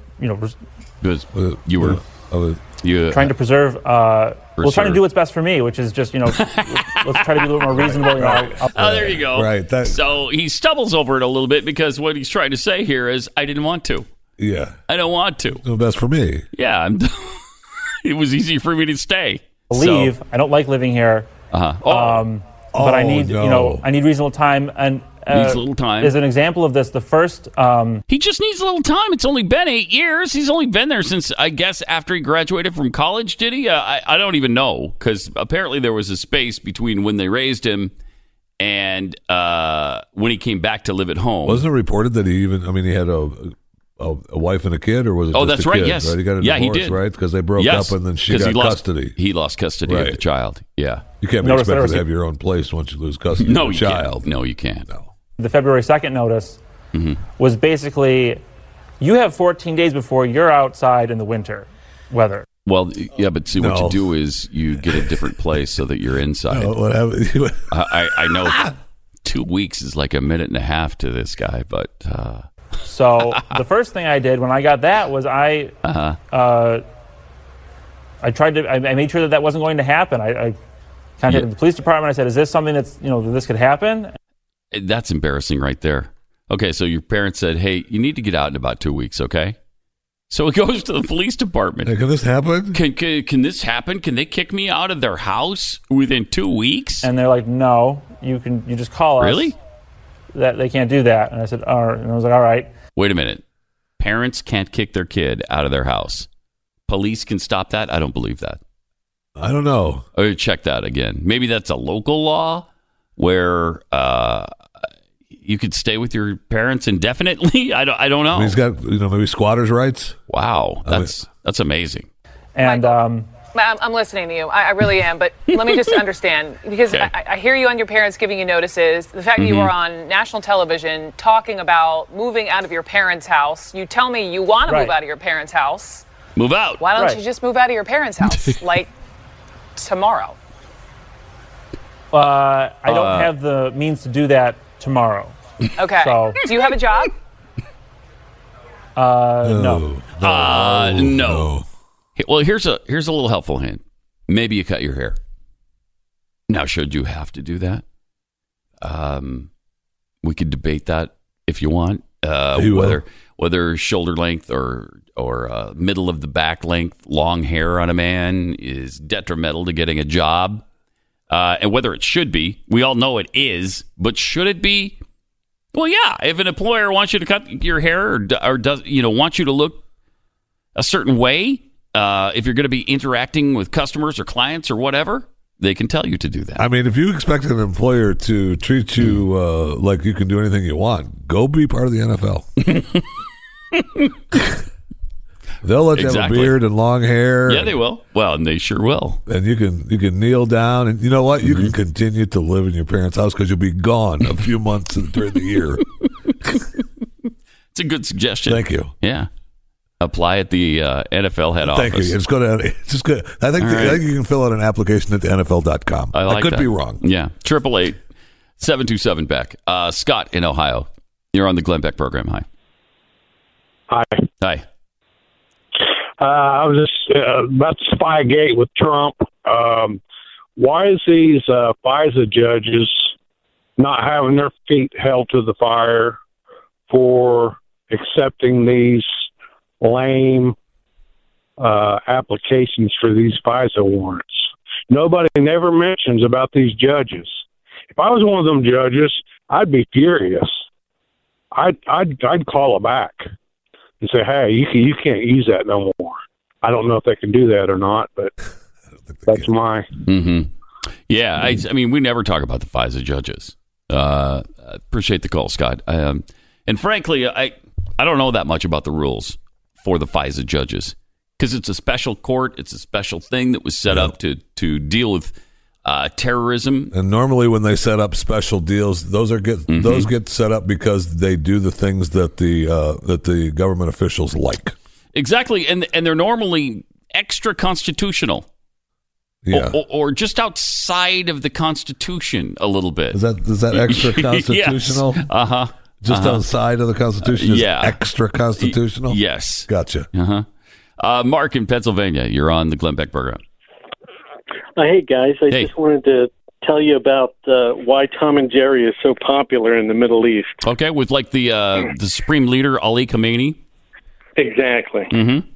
you were trying to preserve, trying to do what's best for me, which is just, let's try to be a little more reasonable. There you go. Right. So he stumbles over it a little bit because what he's trying to say here is, I didn't want to. Yeah. I don't want to. The best for me. Yeah. It was easy for me to stay. Leave. I don't like living here. But I need, I need reasonable time. And needs a little time. As an example of this, the first... he just needs a little time. It's only been 8 years. He's only been there since, I guess, after he graduated from college, did he? I don't even know, because apparently there was a space between when they raised him and when he came back to live at home. Wasn't it reported that he had a wife and a kid, or was it just that's a right, kid? yes. Right? He got a divorce, he did. Right? Because they broke up and then she got custody. He lost custody of the child, yeah. You can't be expected to have your own place once you lose custody of a child. No, you can't. No. The February 2nd notice was basically, you have 14 days before you're outside in the winter weather. Well, yeah, but see, what you do is you get a different place so that you're inside. I know 2 weeks is like a minute and a half to this guy, but... So the first thing I did when I got that was I made sure that wasn't going to happen. I contacted the police department. I said, is this something that's, that this could happen? That's embarrassing right there. Okay, so your parents said, hey, you need to get out in about 2 weeks, okay? So it goes to the police department. Hey, can this happen? Can this happen? Can they kick me out of their house within 2 weeks? And they're like, no, you just call us. Really? That they can't do that. And I said, all right. And I was like, all right. Wait a minute. Parents can't kick their kid out of their house. Police can stop that? I don't believe that. I don't know. Oh, check that again. Maybe that's a local law where you could stay with your parents indefinitely. I don't know. He's got maybe squatters' rights. Wow, that's amazing. And I'm listening to you. I really am. But let me just understand, because Okay. I hear you on your parents giving you notices. The fact that you were on national television talking about moving out of your parents' house. You tell me you want to move out of your parents' house. Move out. Why don't you just move out of your parents' house, like tomorrow? I don't have the means to do that tomorrow. Okay. So, do you have a job? No. No. Well, here's a little helpful hint. Maybe you cut your hair. Now, should you have to do that? We could debate that if you want. Whether shoulder length or middle of the back length, long hair on a man is detrimental to getting a job, and whether it should be. We all know it is, but should it be? Well, yeah. If an employer wants you to cut your hair or does want you to look a certain way, if you're going to be interacting with customers or clients or whatever, they can tell you to do that. I mean, if you expect an employer to treat you like you can do anything you want, go be part of the NFL. They'll let you have a beard and long hair. Yeah, they will. Well, and they sure will. And you can kneel down, and you know what? You can continue to live in your parents' house because you'll be gone a few months during the year. It's a good suggestion. Thank you. Yeah. Apply at the NFL head office. Thank you. Just go to. Just go. I think you can fill out an application at the NFL.com. I could be wrong. Yeah. 888-727-BECK. Scott in Ohio. You're on the Glenn Beck program. Hi. Hi. I was just about Spygate with Trump. Why is these FISA judges not having their feet held to the fire for accepting these lame applications for these FISA warrants? Nobody never mentions about these judges. If I was one of them judges, I'd be furious. I'd call it back and say, hey, you can't use that no more. I don't know if they can do that or not, but that's my... Mm-hmm. Yeah, I mean, we never talk about the FISA judges. Appreciate the call, Scott. And frankly, I don't know that much about the rules for the FISA judges because it's a special court. It's a special thing that was set up to deal with terrorism. And normally when they set up special deals, those get set up because they do the things that the government officials like. Exactly, and they're normally extra constitutional. Yeah. Or just outside of the Constitution a little bit. Is that extra constitutional? Yes. Uh-huh. Just outside of the Constitution is extra constitutional? Yes. Gotcha. Uh-huh. Mark in Pennsylvania, you're on the Glenn Beck program. Hey, guys. I just wanted to tell you about why Tom and Jerry is so popular in the Middle East. Okay, with like the supreme leader, Ali Khamenei? Exactly. Mm-hmm.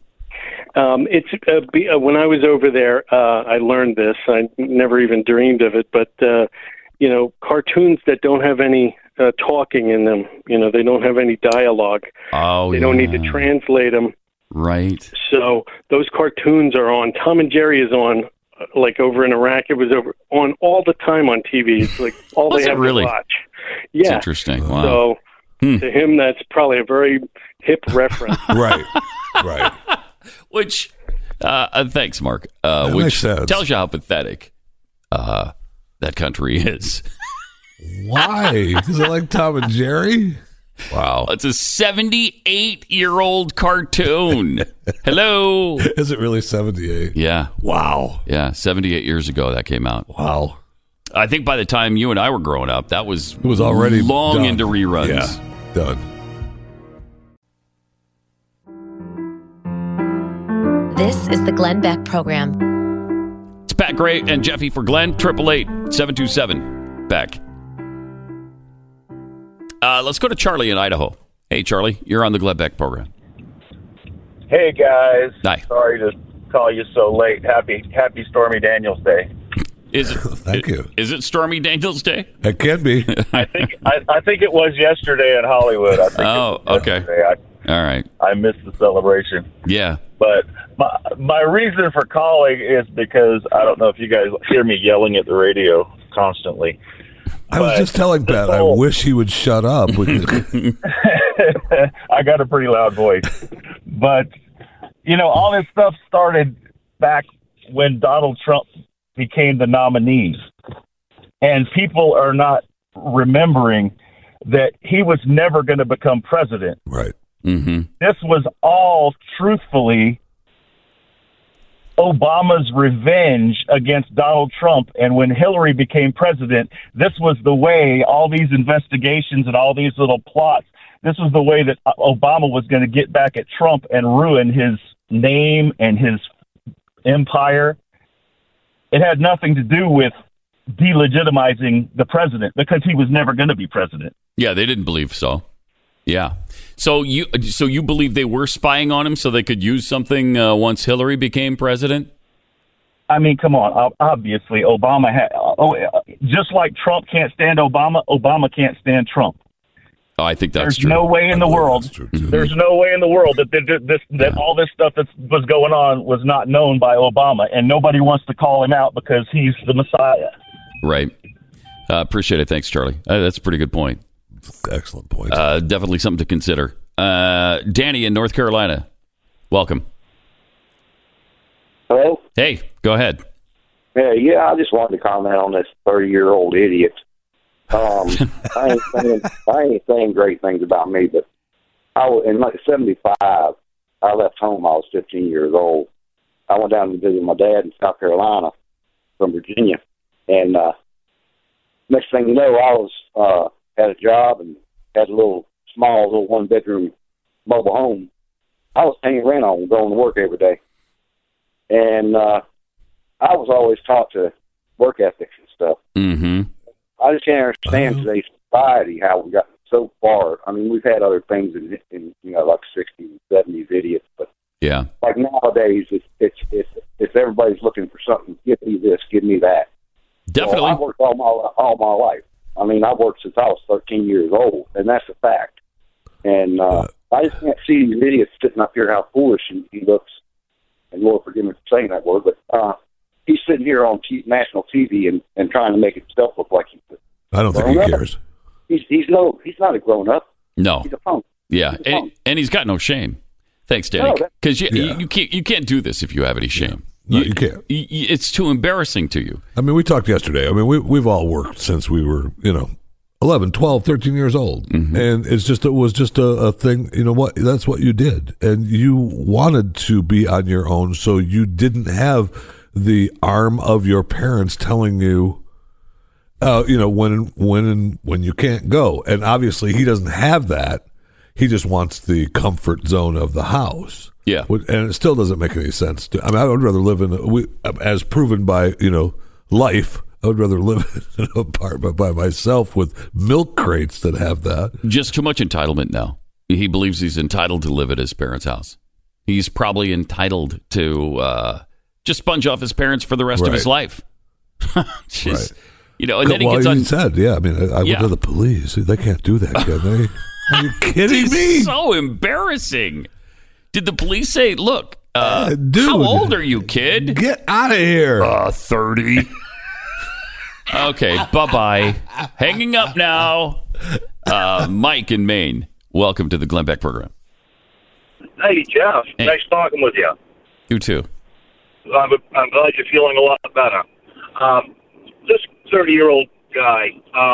When I was over there, I learned this. I never even dreamed of it, but cartoons that don't have any talking in them, they don't have any dialogue. Oh, they don't need to translate them. Right. So those cartoons are on. Tom and Jerry is on, like over in Iraq. It was on all the time on TV. It's like all they have to watch. Yeah. That's interesting. Wow. So to him, that's probably a very hip reference. Right. Which, thanks, Mark. That which makes sense. Tells you how pathetic that country is. Why? Is it like Tom and Jerry? Wow. It's a 78-year-old cartoon. Hello. Is it really 78? Yeah. Wow. Yeah, 78 years ago that came out. Wow. I think by the time you and I were growing up, it was already long done. into reruns. Yeah, done. This is the Glenn Beck program. It's Pat Gray and Jeffy for Glenn. 888-727-BECK. Let's go to Charlie in Idaho. Hey, Charlie, you're on the Glenn Beck program. Hey, guys. Hi. Sorry to call you so late. Happy Stormy Daniels Day. Is it? Thank you. Is it Stormy Daniels Day? It can be. I think it was yesterday in Hollywood. I think okay. All right. I missed the celebration. Yeah. But my reason for calling is because I don't know if you guys hear me yelling at the radio constantly. I was just telling Pat, I wish he would shut up. I got a pretty loud voice. But, all this stuff started back when Donald Trump became the nominee. And people are not remembering that he was never going to become president. Right. Mm-hmm. This was all, truthfully, Obama's revenge against Donald Trump. And when Hillary became president, this was the way, all these investigations and all these little plots, this was the way that Obama was going to get back at Trump and ruin his name and his empire. It had nothing to do with delegitimizing the president because he was never going to be president. Yeah, they didn't believe so. Yeah. So you believe they were spying on him so they could use something once Hillary became president? I mean, come on. Obviously, Obama just like Trump can't stand Obama, Obama can't stand Trump. Oh, I think that's true. There's no way in the world. There's no way in the world that all this stuff that was going on was not known by Obama, and nobody wants to call him out because he's the Messiah. Right. Appreciate it. Thanks, Charlie. That's a pretty good point. Excellent point. Definitely something to consider. Danny in North Carolina, welcome. Hello? Hey, go ahead. Yeah, I just wanted to comment on this 30-year-old idiot. I ain't saying great things about me, but in 75, I left home. I was 15 years old. I went down to visit my dad in South Carolina from Virginia, and next thing you know, I was had a job and had a small one-bedroom mobile home. I was paying rent on, going to work every day. And I was always taught to work ethics and stuff. Mm-hmm. I just can't understand today's society, how we got so far. I mean, we've had other things in like 60s and 70s idiots, but yeah, like nowadays, it's everybody's looking for something. Give me this, give me that. Definitely. So I worked all my life. I mean, I've worked since I was 13 years old, and that's a fact. And I just can't see these idiots sitting up here how foolish he looks. And Lord forgive me for saying that word, but he's sitting here on national TV and trying to make himself look like he's. I don't think he cares. He's not a grown up. No. He's a punk. Yeah, and he's got no shame. Thanks, Danny. Because you can't do this if you have any shame. No, you can't. It's too embarrassing to you. I mean, we talked yesterday. I mean, we've all worked since we were 11, 12, 13 years old. Mm-hmm. And it was just a thing, that's what you did. And you wanted to be on your own, so you didn't have the arm of your parents telling you, when you can't go. And obviously he doesn't have that. He just wants the comfort zone of the house. Yeah. And it still doesn't make any sense. I would rather live as proven by, life, I would rather live in an apartment by myself with milk crates than have that. Just too much entitlement now. He believes he's entitled to live at his parents' house. He's probably entitled to just sponge off his parents for the rest of his life. Just, and then he gets on. Said, I went to the police. They can't do that, can they? Are you kidding me? So embarrassing. Did the police say, look, dude, how old are you, kid? Get out of here. 30. Okay, bye-bye. Hanging up now. Mike in Maine, welcome to the Glenn Beck program. Hey, Jeff. Hey. Nice talking with you. You too. I'm glad you're feeling a lot better. This 30-year-old guy,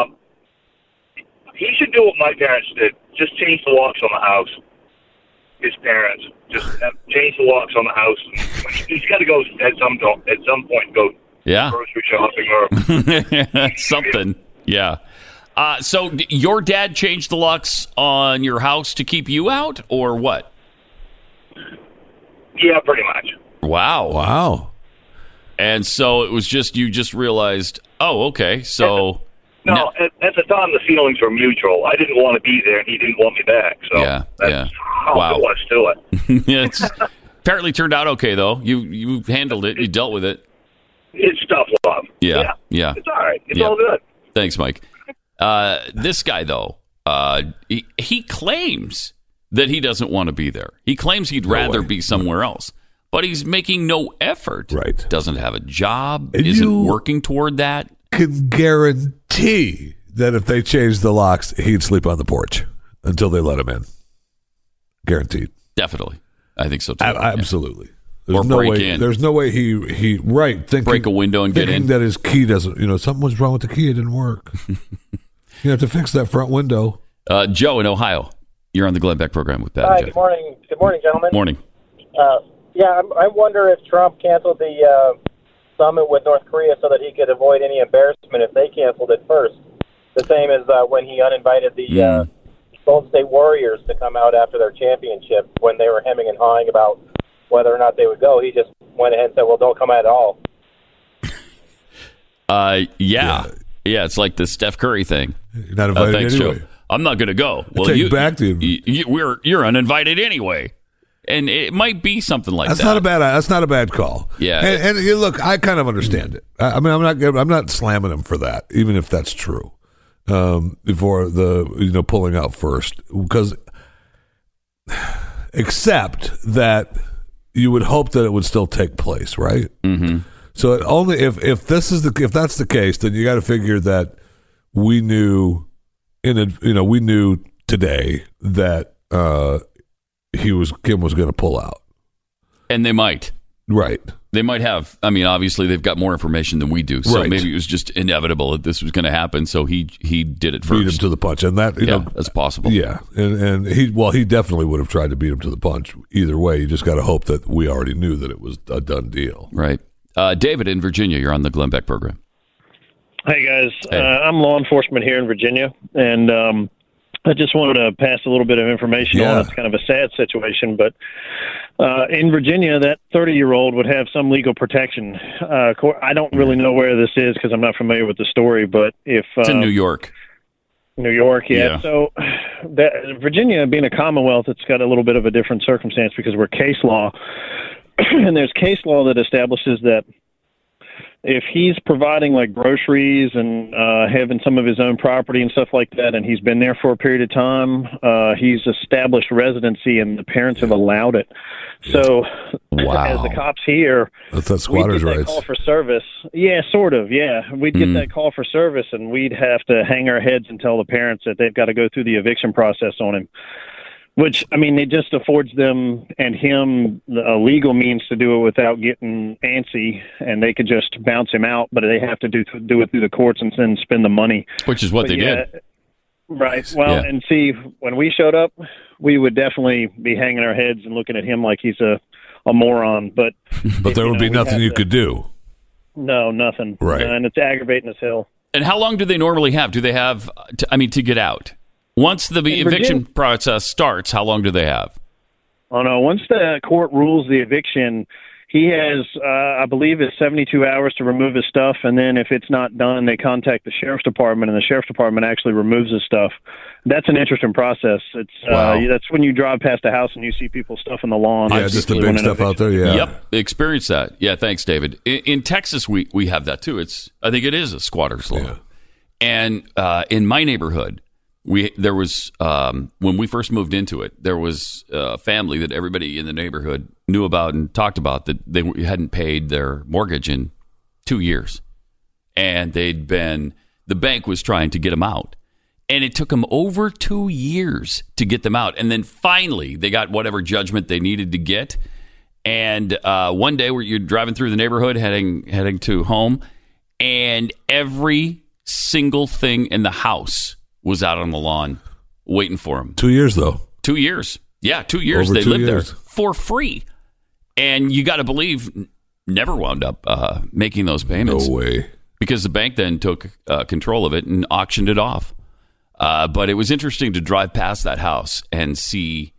he should do what my parents did. Just change the locks on the house. His parents. Just change the locks on the house. He's got to go at some point go grocery shopping or something. Yeah. So your dad changed the locks on your house to keep you out, or what? Yeah, pretty much. Wow. And so it was you just realized, okay, so... No, at the time the feelings were mutual. I didn't want to be there, and he didn't want me back. So yeah. I'll do what's to it. Yeah, it's apparently turned out okay, though. You handled it. You dealt with it. It's tough love. Yeah. It's all right. It's all good. Thanks, Mike. This guy, though, he claims that he doesn't want to be there. He claims he'd rather be somewhere else. But he's making no effort. Right. Doesn't have a job. Isn't working toward that. Can guarantee that if they changed the locks, he'd sleep on the porch until they let him in. Guaranteed. Definitely. I think so, too. Absolutely. Or break in. There's no way he break a window and get in. That his key doesn't, something was wrong with the key. It didn't work. You have to fix that front window. Joe in Ohio, you're on the Glenn Beck program with Pat. Hi, good morning. Good morning, gentlemen. Morning. I wonder if Trump canceled the summit with North Korea so that he could avoid any embarrassment if they canceled it first. The same as when he uninvited the Golden State Warriors to come out after their championship when they were hemming and hawing about whether or not they would go. He just went ahead and said, well, don't come at all. Yeah, it's like the Steph Curry thing. You're not invited anyway. Joe. I'm not going to go. Well, you're uninvited anyway. And it might be something like that. That's not a bad call. Yeah. And look, I kind of understand it. I mean, I'm not slamming him for that, even if that's true. Before the pulling out first, because except that you would hope that it would still take place, right? Mm-hmm. So if that's the case, then you got to figure that we knew today that Kim was going to pull out, and they might. Right. They might have. I mean, obviously, they've got more information than we do, so maybe it was just inevitable that this was going to happen. So he did it first. Beat him to the punch, and that that's possible. Yeah, and he definitely would have tried to beat him to the punch either way. You just got to hope that we already knew that it was a done deal. Right. David in Virginia, you're on the Glenn Beck program. Hey guys, I'm law enforcement here in Virginia, and I just wanted to pass a little bit of information on. It's kind of a sad situation, but in Virginia, that 30-year-old would have some legal protection. I don't really know where this is because I'm not familiar with the story, but if it's in New York. New York, yeah. So Virginia, being a commonwealth, it's got a little bit of a different circumstance because we're case law, and there's case law that establishes that if he's providing like groceries and having some of his own property and stuff like that, and he's been there for a period of time, he's established residency and the parents have allowed it. So as the cops here, that's squatters' rights. Call for service. Yeah, sort of. Yeah, we'd get that call for service and we'd have to hang our heads and tell the parents that they've got to go through the eviction process on him. Which, I mean, it just affords them and him a legal means to do it without getting antsy, and they could just bounce him out, but they have to do it through the courts and then spend the money. Which is what they did. Right. Well, and see, when we showed up, we would definitely be hanging our heads and looking at him like he's a moron. But there would be nothing you could do. No, nothing. Right. And it's aggravating as hell. And how long do they normally have? Do they have, to get out? Once the eviction process starts, how long do they have? Oh, no. Once the court rules the eviction, he has, I believe, it's 72 hours to remove his stuff. And then if it's not done, they contact the sheriff's department, and the sheriff's department actually removes his stuff. That's an interesting process. It's that's when you drive past a house and you see people's stuff on the lawn. Yeah, just the big stuff out there. Yeah. Yep. Experience that. Yeah. Thanks, David. In Texas, we have that too. I think it is a squatter's law. Yeah. And in my neighborhood, there was when we first moved into it, there was a family that everybody in the neighborhood knew about and talked about that they hadn't paid their mortgage in 2 years, and the bank was trying to get them out, and it took them over 2 years to get them out, and then finally they got whatever judgment they needed to get. And one day, where you're driving through the neighborhood heading to home, and every single thing in the house was out on the lawn waiting for him. 2 years, though. 2 years. Yeah, 2 years. They lived there for free. And you got to believe never wound up making those payments. No way. Because the bank then took control of it and auctioned it off. But it was interesting to drive past that house and see,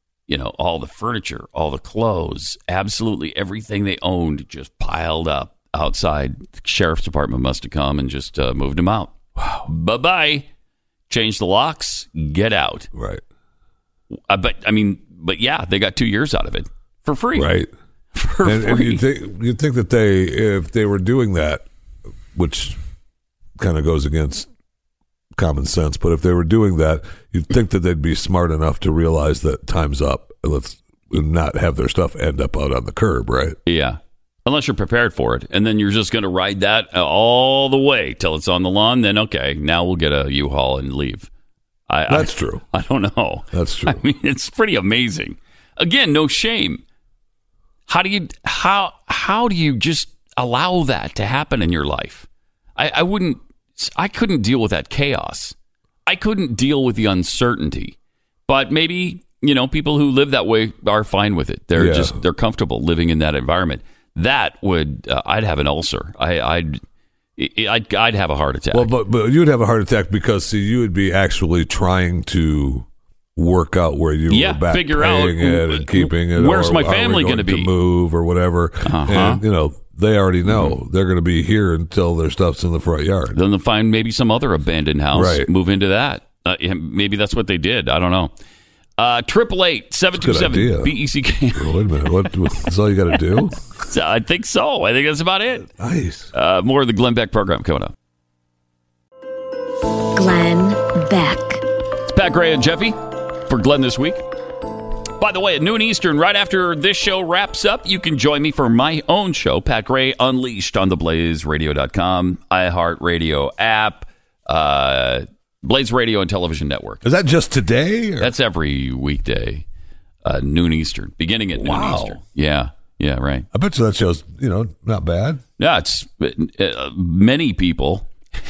all the furniture, all the clothes, absolutely everything they owned just piled up outside. The sheriff's department must have come and just moved them out. Wow. Bye-bye. Change the locks, get out. Right. But, I mean, but yeah, they got 2 years out of it for free. Right. And you'd think that if they were doing that, which kind of goes against common sense, but if they were doing that, you'd think that they'd be smart enough to realize that time's up. Let's not have their stuff end up out on the curb, right? Yeah. Unless you're prepared for it. And then you're just going to ride that all the way till it's on the lawn. Then, okay, now we'll get a U-Haul and leave. That's true. I don't know. That's true. I mean, it's pretty amazing. Again, no shame. How do you just allow that to happen in your life? I couldn't deal with that chaos. I couldn't deal with the uncertainty. But maybe, people who live that way are fine with it. They're comfortable living in that environment. That would I'd have an ulcer. I'd have a heart attack. Well, but you'd have a heart attack because you would be actually trying to work out where you were back figure out it and keeping it. Where's my family going to be? Move or whatever. And they already know they're going to be here until their stuff's in the front yard. Then they'll find maybe some other abandoned house. Right. Move into that. Maybe that's what they did. I don't know. 888-727 BECK. Wait a minute. That's all you got to do? I think so. I think that's about it. Nice. More of the Glenn Beck program coming up. Glenn Beck. It's Pat Gray and Jeffy for Glenn this week. By the way, at noon Eastern, right after this show wraps up, you can join me for my own show, Pat Gray Unleashed, on the BlazeRadio.com, iHeartRadio app, Blaze Radio and Television Network. Is that just today? Or? That's every weekday, noon Eastern, beginning at noon Eastern. Yeah, right. I bet you that show's, not bad. Yeah, it's many people,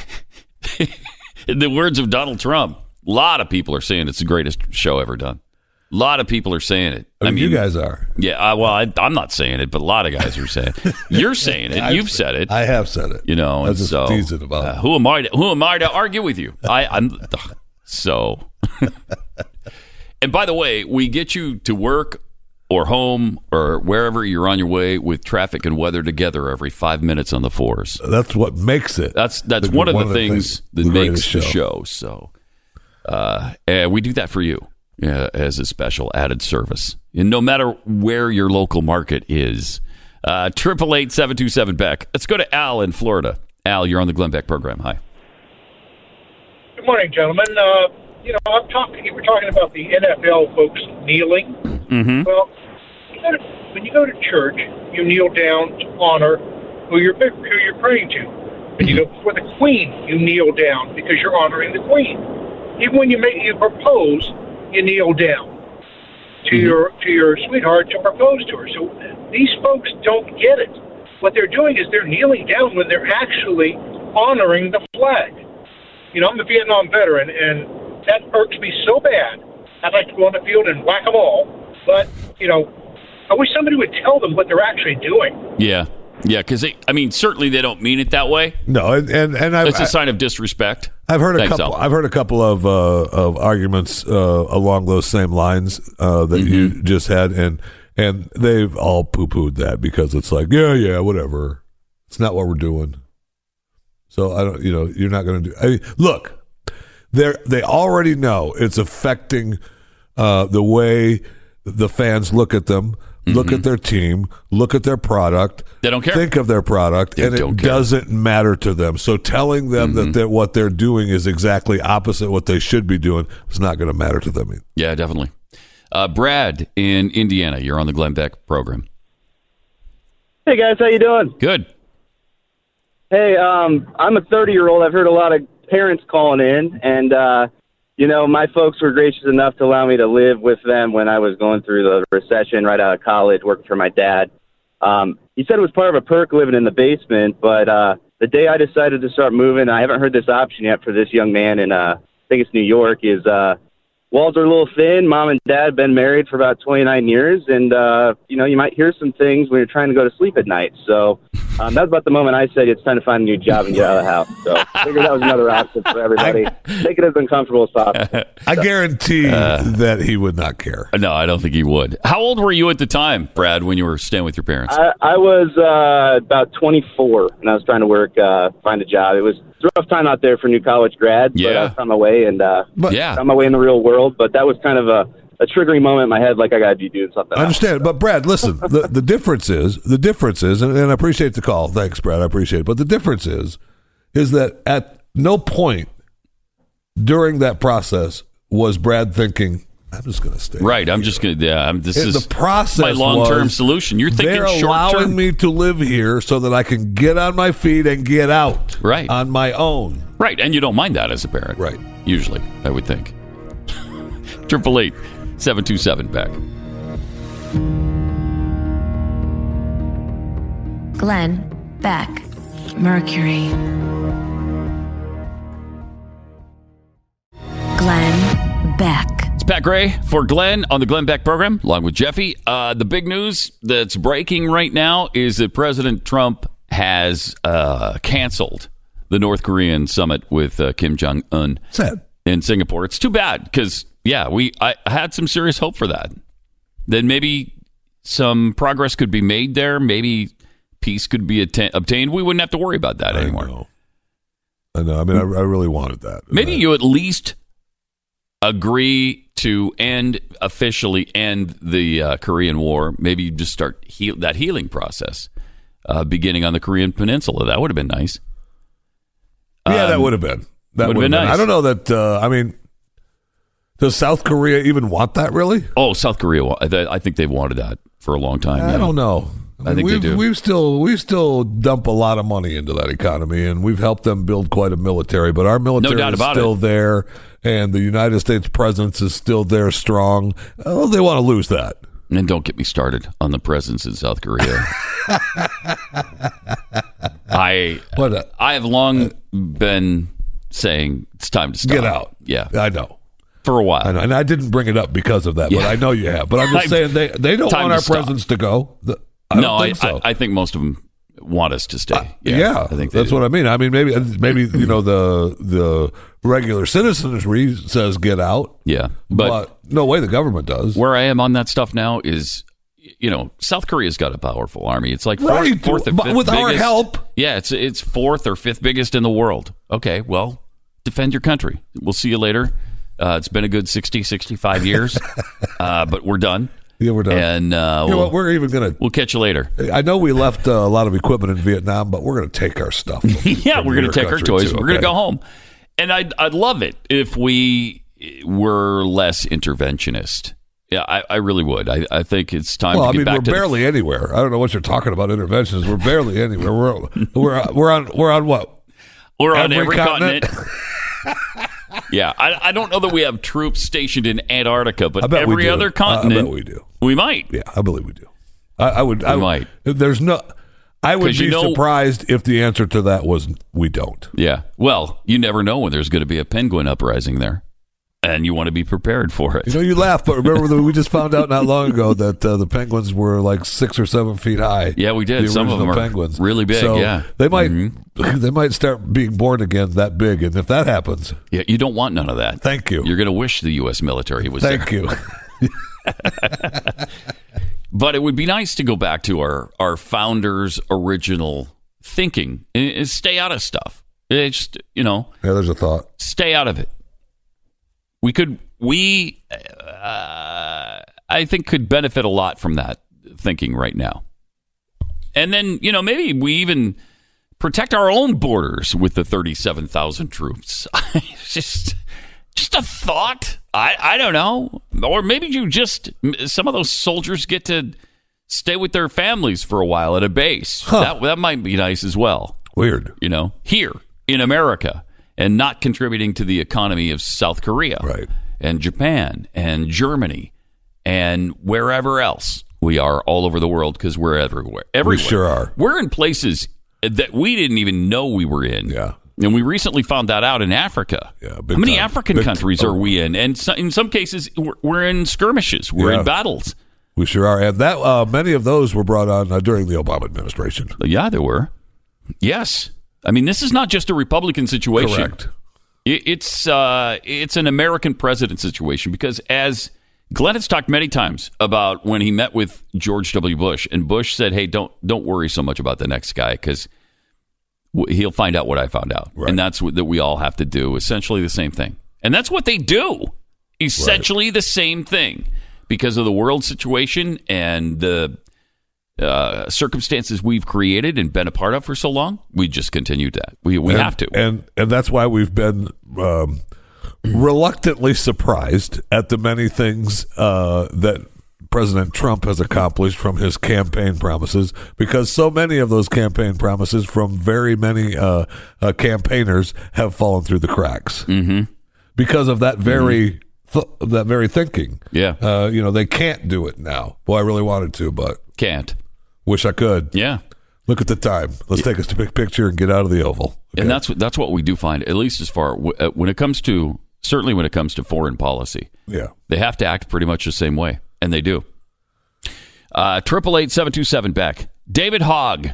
in the words of Donald Trump, a lot of people are saying it's the greatest show ever done. A lot of people are saying it. I mean, you guys are. Yeah, I'm not saying it, but a lot of guys are saying it. You're saying it. You've said it. I have said it. I was just teasing about it. Who am I to argue with you? I'm so. And by the way, we get you to work or home or wherever you're on your way with traffic and weather together every 5 minutes on the fours. That's what makes it. That's one of the things that makes the show. So we do that for you. As a special added service. And no matter where your local market is. 888-727-BECK. Let's go to Al in Florida. Al, you're on the Glenn Beck program. Hi. Good morning, gentlemen. You were talking about the NFL folks kneeling. Mm-hmm. Well, when you go to church, you kneel down to honor who you're praying to. When you go before the Queen, you kneel down because you're honoring the Queen. Even when you propose, you kneel down to your sweetheart to propose to her. So these folks don't get it. What they're doing is they're kneeling down when they're actually honoring the flag. I'm a Vietnam veteran, and that irks me so bad. I'd like to go on the field and whack them all. But, I wish somebody would tell them what they're actually doing. Yeah, because certainly they don't mean it that way. No, and it's a sign of disrespect. I've heard a couple of arguments along those same lines that you just had, and they've all poo-pooed that because it's like, yeah, whatever. It's not what we're doing. So I don't, you're not going to do. Look, they already know it's affecting the way the fans look at them. Look at their team. Look at their product. They don't care. Think of their product, and it doesn't matter to them. So telling them that what they're doing is exactly opposite what they should be doing is not going to matter to them. Yeah, definitely. Brad in Indiana, you're on the Glenn Beck program. Hey, guys. How you doing? Good. Hey, I'm a 30-year-old. I've heard a lot of parents calling in, and my folks were gracious enough to allow me to live with them when I was going through the recession right out of college, working for my dad. He said it was part of a perk living in the basement, but the day I decided to start moving, I haven't heard this option yet for this young man in, I think it's New York, is walls are a little thin. Mom and dad have been married for about 29 years, and, you might hear some things when you're trying to go to sleep at night. So that was about the moment I said it's time to find a new job and get out of the house. So I figured that was another option for everybody. Make it as uncomfortable as possible. I guarantee that he would not care. No, I don't think he would. How old were you at the time, Brad, when you were staying with your parents? I was about 24, and I was trying to find a job. It was a rough time out there for new college grads, but I found my way, and found my way in the real world. But that was kind of a triggering moment in my head, like I got to be doing something. I understand, but Brad, listen. the difference is, and I appreciate the call. Thanks, Brad. I appreciate it. But the difference is that at no point during that process was Brad thinking, I'm just going to stay. Right. I'm just going to. Yeah. This is the process. My long-term solution. You're thinking they're short-term. allowing me to live here so that I can get on my feet and get out. Right. On my own. Right. And you don't mind that as a parent. Right. Usually, I would think. 888-727 back. Glenn Beck, Mercury. Glenn Beck. It's Pat Gray for Glenn on the Glenn Beck program, along with Jeffy. The big news that's breaking right now is that President Trump has canceled the North Korean summit with Kim Jong-un in Singapore. It's too bad because, I had some serious hope for that. Then maybe some progress could be made there. Maybe peace could be obtained. We wouldn't have to worry about that anymore. I know. I mean, I really wanted that. Maybe you at least agree to officially end the Korean War. Maybe you just start that healing process beginning on the Korean Peninsula. That would have been nice. Yeah, that would have been. That would have been nice. I don't know that. Does South Korea even want that, really? Oh, South Korea. I think they've wanted that for a long time. I don't know. I think they do. We still dump a lot of money into that economy, and we've helped them build quite a military. But our military is still there, and the United States presence is still there, strong. Oh, they want to lose that. And don't get me started on the presence in South Korea. I have long been saying it's time to stop. Get out. Yeah, I know. For a while. I know. And I didn't bring it up because of that, but I know you have. But I'm just saying they don't want our presence to go. I don't think so. I think most of them want us to stay. I think that's what I mean. I mean, maybe the regular citizenry says get out. Yeah, but no way the government does. Where I am on that stuff now is, South Korea's got a powerful army. It's like fourth or fifth with biggest. Our help. Yeah, it's fourth or fifth biggest in the world. Okay, well, defend your country. We'll see you later. It's been a good 60, 65 years, but we're done. Yeah, we're done. And we're even going to... We'll catch you later. I know we left a lot of equipment in Vietnam, but we're going to take our stuff. We're going to take our toys. We're going to go home. And I'd love it if we were less interventionist. Yeah, I really would. I think it's time to get back to... we're barely anywhere. I don't know what you're talking about, interventions. We're barely anywhere. We're on what? We're on every continent. Yeah, I don't know that we have troops stationed in Antarctica, but every other continent, I bet we do. We might. Yeah, I believe we do. I would. We might. There's no. I would be surprised if the answer to that was we don't. Yeah. Well, you never know when there's going to be a penguin uprising there, and you want to be prepared for it. You laugh, but remember that we just found out not long ago that the penguins were like 6 or 7 feet high. Yeah, we did. Some of them are penguins. Really big. So yeah, they might start being born again that big, and if that happens, yeah, you don't want none of that. Thank you. You're going to wish the U.S. military was there. Thank you. But it would be nice to go back to our founders' original thinking and stay out of stuff. It's just, Yeah, there's a thought. Stay out of it. I think could benefit a lot from that thinking right now. And then, maybe we even protect our own borders with the 37,000 troops. Just a thought. I don't know. Or maybe some of those soldiers get to stay with their families for a while at a base. Huh. That might be nice as well. Weird. Here in America and not contributing to the economy of South Korea. Right. And Japan and Germany and wherever else we are all over the world because we're everywhere. We sure are. We're in places that we didn't even know we were in. Yeah. And we recently found that out in Africa. Yeah, how many African countries are we in? And in some cases, we're in skirmishes. We're in battles. We sure are. And that many of those were brought on during the Obama administration. Yeah, there were. Yes. I mean, this is not just a Republican situation. Correct. It's an American president situation because as Glenn has talked many times about when he met with George W. Bush, and Bush said, hey, don't worry so much about the next guy because he'll find out what I found out. Right. And that's what that we all have to do, essentially the same thing. And that's what they do. Essentially the same thing because of the world situation and the circumstances we've created and been a part of for so long. We just continued that. We have to. And that's why we've been reluctantly surprised at the many things that President Trump has accomplished from his campaign promises, because so many of those campaign promises from very many campaigners have fallen through the cracks because of that very that very thinking. Yeah, they can't do it now. Boy, I really wanted to, but can't. Wish I could. Yeah. Look at the time. Let's take us to big picture and get out of the Oval. Okay. And that's what we do find, at least as far when it comes to foreign policy. Yeah, they have to act pretty much the same way, and they do. 888-727-BECK. David Hogg.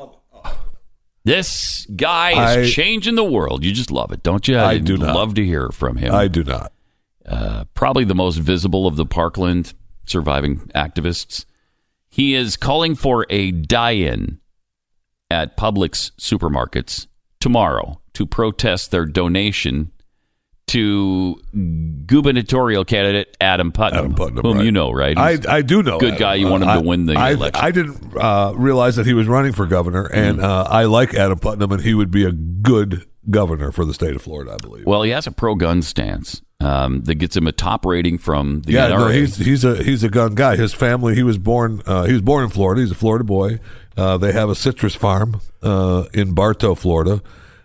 This guy is changing the world. You just love it, don't you? I do not. Love to hear from him. I do not. Probably the most visible of the Parkland surviving activists. He is calling for a die-in at Publix supermarkets tomorrow to protest their donation to gubernatorial candidate Adam Putnam, whom right. You know, right? I do know. Good guy. You want him to win the election. I didn't realize that he was running for governor, and I like Adam Putnam, and he would be a good governor for the state of Florida, I believe. Well, he has a pro-gun stance that gets him a top rating from the NRA. No, he's a gun guy. His family, he was born in Florida. He's a Florida boy. They have a citrus farm in Bartow, Florida.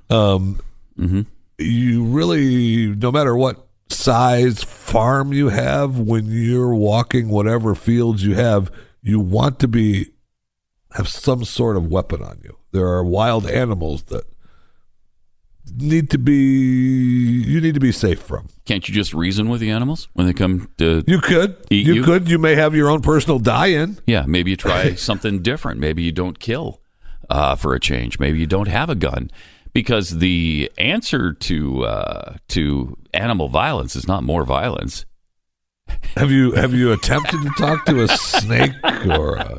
You really, no matter what size farm you have, when you're walking whatever fields you have, you want to have some sort of weapon on you. There are wild animals that you need to be safe from. Can't you just reason with the animals when they come to You could. eat You could. You may have your own personal die-in. Yeah, maybe you try something different. Maybe you don't kill for a change. Maybe you don't have a gun. Because the answer to animal violence is not more violence. Have you attempted to talk to a snake or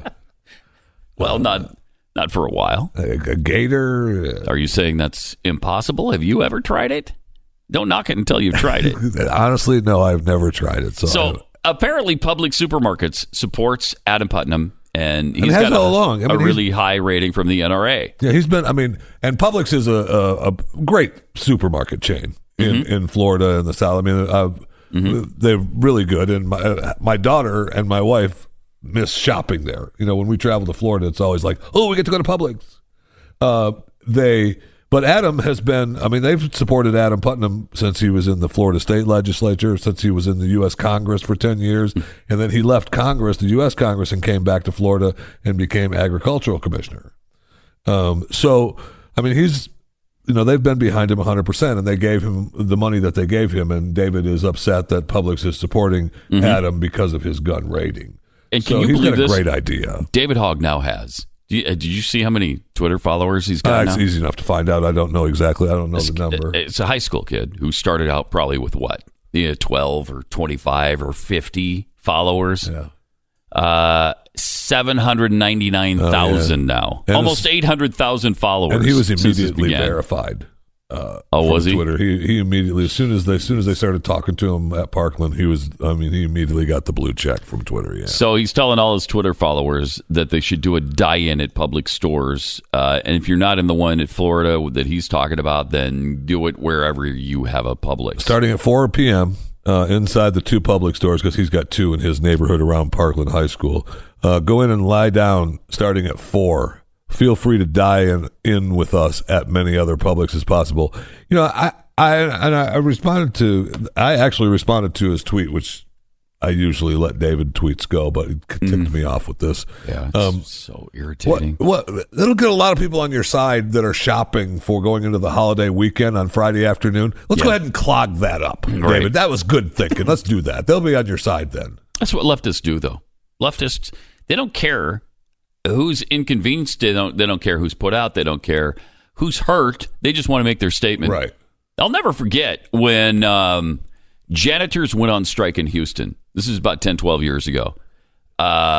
not for a while. A gator? Are you saying that's impossible? Have you ever tried it? Don't knock it until you've tried it. Honestly, no, I've never tried it. So apparently, Publix Supermarkets supports Adam Putnam. And he's got a really high rating from the NRA. Yeah, and Publix is a great supermarket chain in Florida and the South. I mean, they're really good. And my daughter and my wife miss shopping there. When we travel to Florida, it's always like, oh, we get to go to Publix. But Adam has been, they've supported Adam Putnam since he was in the Florida State Legislature, since he was in the U.S. Congress for 10 years. And then he left Congress, the U.S. Congress, and came back to Florida and became agricultural commissioner. He's, they've been behind him 100%, and they gave him the money that they gave him. And David is upset that Publix is supporting Adam because of his gun rating. And can you believe he's got a great idea. David Hogg now has. Did you see how many Twitter followers he's got now? It's easy enough to find out. I don't know exactly. I don't know the number. It's a high school kid who started out probably with 12 or 25 or 50 followers. Yeah. 799,000 now. And almost 800,000 followers. And he was immediately verified. Was he? Twitter. He immediately, as soon as they started talking to him at Parkland, he immediately got the blue check from Twitter. Yeah. So he's telling all his Twitter followers that they should do a die-in at public stores, and if you're not in the one at Florida that he's talking about, then do it wherever you have a Publix. Starting at 4 p.m. Inside the two Publix stores, because he's got two in his neighborhood around Parkland High School. Go in and lie down starting at 4. Feel free to die in with us at many other Publix as possible. I actually responded to his tweet, which I usually let David tweets go, but it ticked me off with this. Yeah, it's so irritating. That'll get a lot of people on your side that are shopping for going into the holiday weekend on Friday afternoon. Let's go ahead and clog that up, David. Right. That was good thinking. Let's do that. They'll be on your side then. That's what leftists do, though. Leftists, they don't care who's inconvenienced. They don't care who's put out. They don't care who's hurt. They just want to make their statement. Right. I'll never forget when janitors went on strike in Houston. This is about 10, 12 years ago.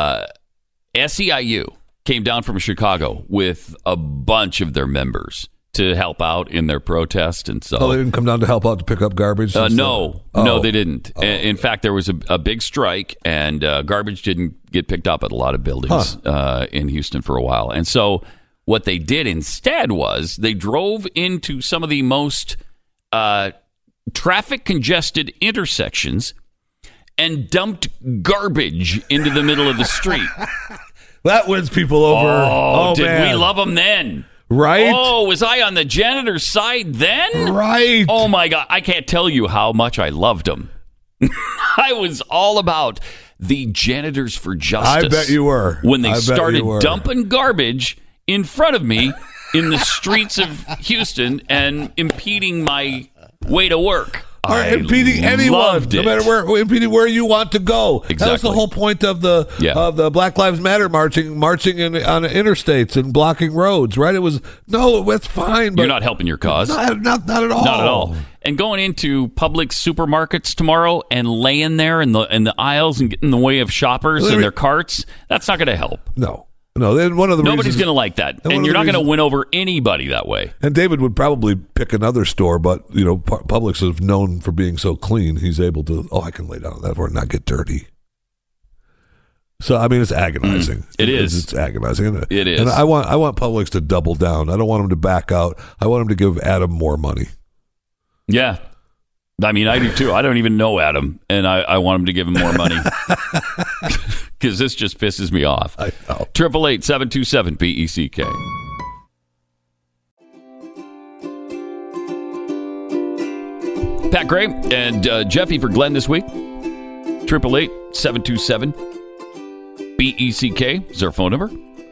SEIU came down from Chicago with a bunch of their members to help out in their protest, and so they didn't come down to help out to pick up garbage. No, they didn't. In fact, there was a big strike, and garbage didn't get picked up at a lot of buildings in Houston for a while. And so what they did instead was they drove into some of the most traffic congested intersections and dumped garbage into the middle of the street. That wins people over. Oh, did man. we love them then? Right? Oh, was I on the janitor's side then? Right. Oh, my God. I can't tell you how much I loved them. I was all about the janitors for justice. I bet you were. When they started dumping garbage in front of me in the streets of Houston and impeding my way to work. Or impeding anyone, no matter where, impeding where you want to go. Exactly. That was the whole point of the Black Lives Matter marching on interstates and blocking roads. Right? It was that's fine. But you're not helping your cause. Not at all. Not at all. And going into public supermarkets tomorrow and laying there in the aisles and getting in the way of shoppers and their carts, that's not going to help. No. One of the nobody's going to like that, and you're not going to win over anybody that way. And David would probably pick another store, but Publix is known for being so clean. He's able to. I can lay down on that for and not get dirty. So I mean, it's agonizing. It is. It's agonizing. It is. And I want Publix to double down. I don't want him to back out. I want him to give Adam more money. Yeah. I mean, I do too. I don't even know Adam, and I want him to give him more money. Because this just pisses me off. 888-727-BECK. Pat Gray and Jeffy for Glenn this week. 888-727-BECK is our phone number.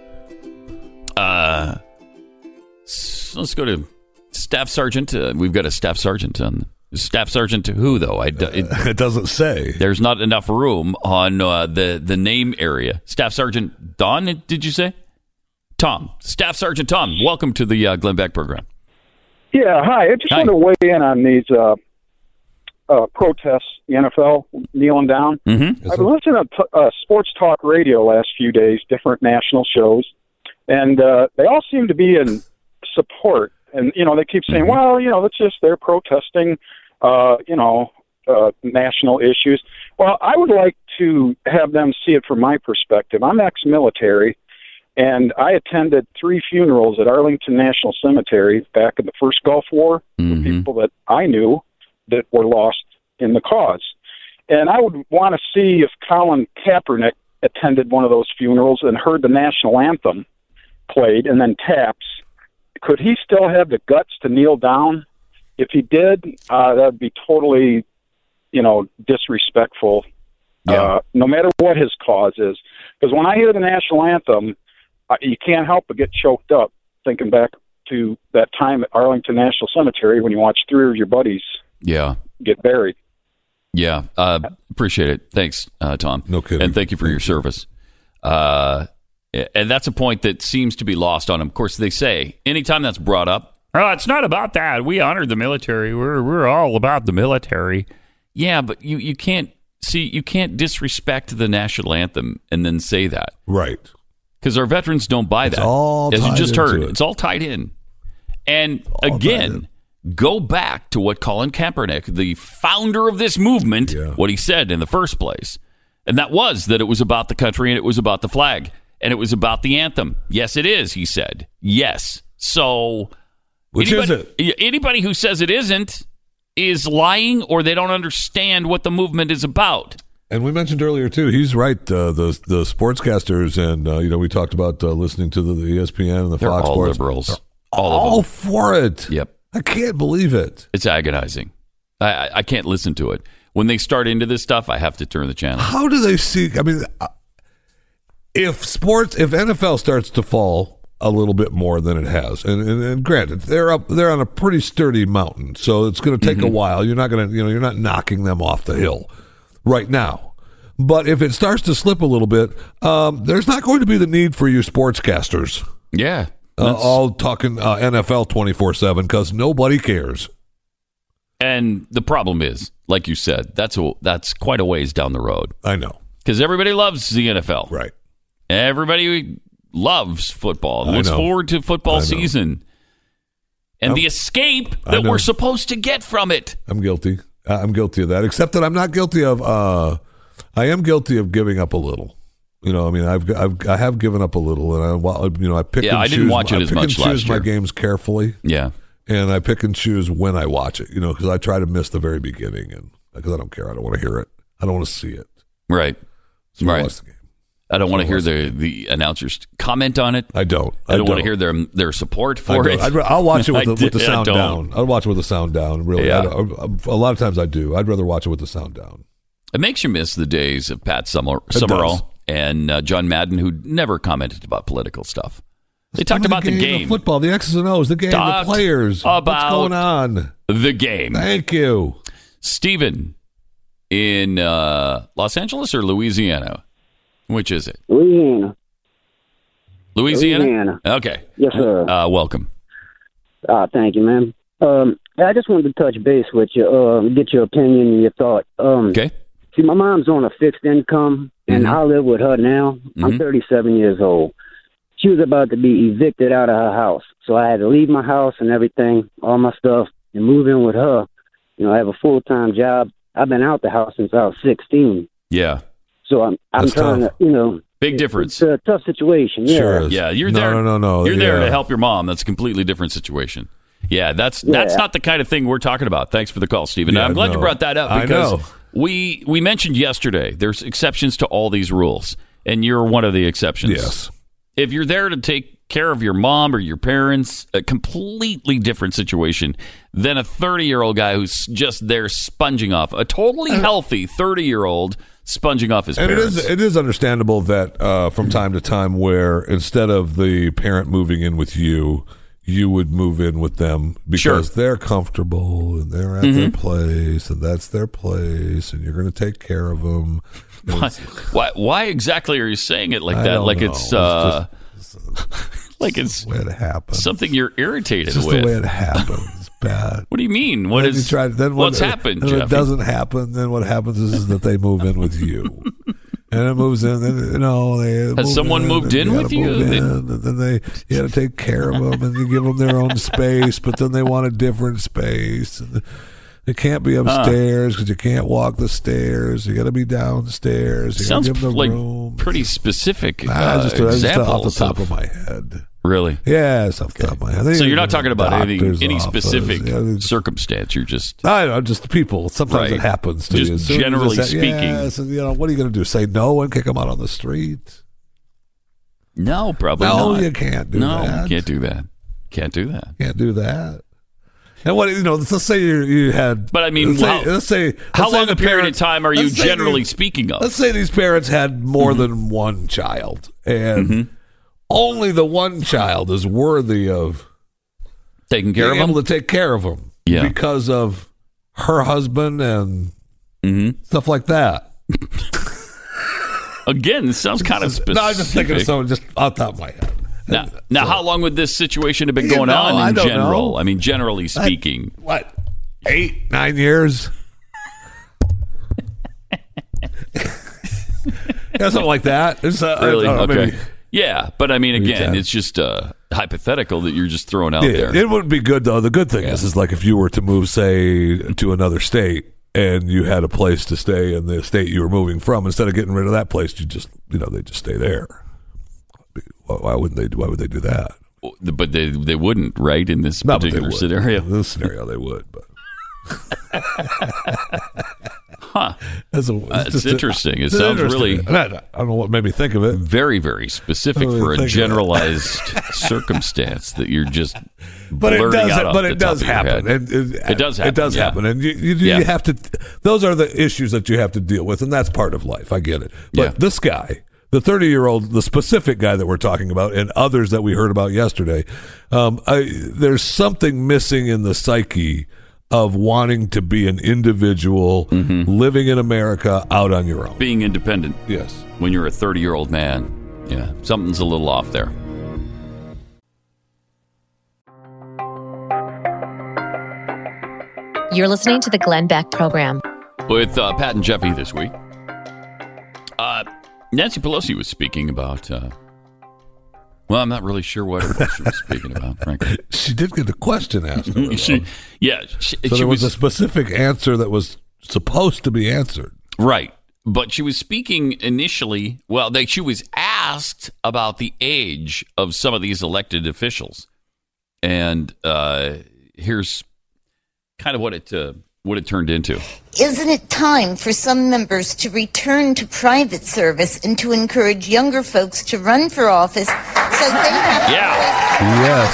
Let's go to Staff Sergeant. We've got a Staff Sergeant on. Staff Sergeant who, though? It doesn't say. There's not enough room on the name area. Staff Sergeant Don, did you say? Tom. Staff Sergeant Tom, welcome to the Glenn Beck program. Yeah, hi. I just want to weigh in on these protests, the NFL kneeling down. Mm-hmm. I've been listening to sports talk radio last few days, different national shows, and they all seem to be in support. And, they keep saying, well, it's just they're protesting, national issues. Well, I would like to have them see it from my perspective. I'm ex-military, and I attended 3 funerals at Arlington National Cemetery back in the first Gulf War for people that I knew that were lost in the cause. And I would want to see if Colin Kaepernick attended one of those funerals and heard the national anthem played and then taps. Could he still have the guts to kneel down? If he did, that would be totally, disrespectful, no matter what his cause is. Because when I hear the national anthem, you can't help but get choked up thinking back to that time at Arlington National Cemetery when you watched 3 of your buddies get buried. Yeah, appreciate it. Thanks, Tom. No kidding. And thank you for your service. And that's a point that seems to be lost on them. Of course, they say anytime that's brought up, it's not about that. We honor the military. We're all about the military. Yeah, but you can't disrespect the national anthem and then say that. Right. Because our veterans don't buy that. As you just heard, it's all tied in. And again, go back to what Colin Kaepernick, the founder of this movement, what he said in the first place. And that was that it was about the country and it was about the flag. And it was about the anthem. Yes, it is, he said. Yes. So, which is it? Anybody who says it isn't is lying or they don't understand what the movement is about. And we mentioned earlier, too, he's right. The sportscasters and, we talked about listening to the ESPN and the They're Fox all Sports. Liberals. All for it. Yep. I can't believe it. It's agonizing. I can't listen to it. When they start into this stuff, I have to turn the channel. How do they see? I mean, if NFL starts to fall a little bit more than it has, and granted, they're on a pretty sturdy mountain, so it's going to take a while. You're not you're not knocking them off the hill right now. But if it starts to slip a little bit, there's not going to be the need for you sportscasters. Yeah. All talking NFL 24/7 because nobody cares. And the problem is, like you said, that's quite a ways down the road. I know. Because everybody loves the NFL. Right. Everybody loves football and looks forward to football season. and the escape that we're supposed to get from it. I'm guilty. I'm guilty of that, except that I'm not guilty of, I am guilty of giving up a little. You know, I mean, I have given up a little, and I pick and choose. I didn't watch it as much last year. I choose my games carefully. Yeah. And I pick and choose when I watch it, because I try to miss the very beginning, and because I don't care. I don't want to hear it. I don't want to see it. Right. So right. I watch the game. I don't want to hear the announcers comment on it. I don't. I don't want to hear their support for it. I'll watch it with the sound down. I'll watch it with the sound down. Really, a lot of times I do. I'd rather watch it with the sound down. It makes you miss the days of Pat Summerall and John Madden, who never commented about political stuff. They talked about the game, the football, the X's and O's, the game, the players. What's going on? The game. Thank you, Stephen, in Los Angeles or Louisiana. Which is it? Louisiana? Okay. Yes, sir. Welcome. Thank you, man. I just wanted to touch base with you, get your opinion and your thought. Okay. See, my mom's on a fixed income, and I live with her now. I'm 37 years old. She was about to be evicted out of her house, so I had to leave my house and everything, all my stuff, and move in with her. I have a full-time job. I've been out the house since I was 16. Yeah. So I'm trying to, big difference. It's a tough situation. Yeah. Sure is. Yeah, you're there. No. You're there to help your mom. That's a completely different situation. Yeah, that's not the kind of thing we're talking about. Thanks for the call, Stephen. Yeah, I'm glad you brought that up because I know. we mentioned yesterday there's exceptions to all these rules, and you're one of the exceptions. Yes. If you're there to take care of your mom or your parents, a completely different situation than a 30-year-old guy who's just there sponging off a totally healthy 30-year-old sponging off his parents. And it is understandable that from time to time where instead of the parent moving in with you, you would move in with them because they're comfortable and they're at their place and that's their place and you're going to take care of them. Why exactly are you saying it like that? Like it's like it's the way it happens. Something you're irritated it's just with. The way it happens. It's bad. What do you mean? What's happened? When it doesn't happen, then what happens is that they move in with you. And it moves in. Has someone moved in with you? And then you got to take care of them, and you give them their own space. But then they want a different space. And they can't be upstairs because you can't walk the stairs. You got to be downstairs. You Sounds give them like room. Pretty specific just examples off the top of my head. Really? Yeah, it's off the top of my head. So you're not talking about any specific circumstance. You're just I know, just people. Sometimes it happens to just you. Generally speaking. Yes, and, what are you going to do? Say no and kick them out on the street? No, probably not. No, you can't do that. No, you can't do that. Can't do that. Can't do that. And what let's say you had. But I mean, let's say how long a period of time are you generally speaking of? Let's say these parents had more than one child, and only the one child is worthy of taking care of them, able to take care of them, because of her husband and stuff like that. Again, this sounds kind of specific. No, I'm just thinking of someone just off the top of my head. Now, how long would this situation have been going on in general? Know. I mean, generally speaking. 8, 9 years? Something like that. Really? Okay. Maybe, yeah, but I mean, again, it's just hypothetical that you're just throwing out there. It wouldn't be good, though. The good thing is like if you were to move, say, to another state and you had a place to stay in the state you were moving from, instead of getting rid of that place, you just, they just stay there. Why wouldn't they? Why would they do that? But they wouldn't, right? In this particular scenario, in this scenario, they would. But it's interesting. It sounds really. I don't know what made me think of it. Very, very specific for a generalized circumstance that you're just. But it does happen. It does happen. It does happen, and you have to. Those are the issues that you have to deal with, and that's part of life. I get it. But this guy. The 30-year-old, the specific guy that we're talking about, and others that we heard about yesterday, there's something missing in the psyche of wanting to be an individual, living in America, out on your own. Being independent. Yes. When you're a 30-year-old man. Yeah, something's a little off there. You're listening to the Glenn Beck Program. With Pat and Jeffy this week. Nancy Pelosi was speaking about Well, I'm not really sure what it was she was speaking about, frankly. She did get a question asked. So there was a specific answer that was supposed to be answered. Right. But she was speaking initially, she was asked about the age of some of these elected officials. And here's kind of what it turned into. Isn't it time for some members to return to private service and to encourage younger folks to run for office so they have Yes,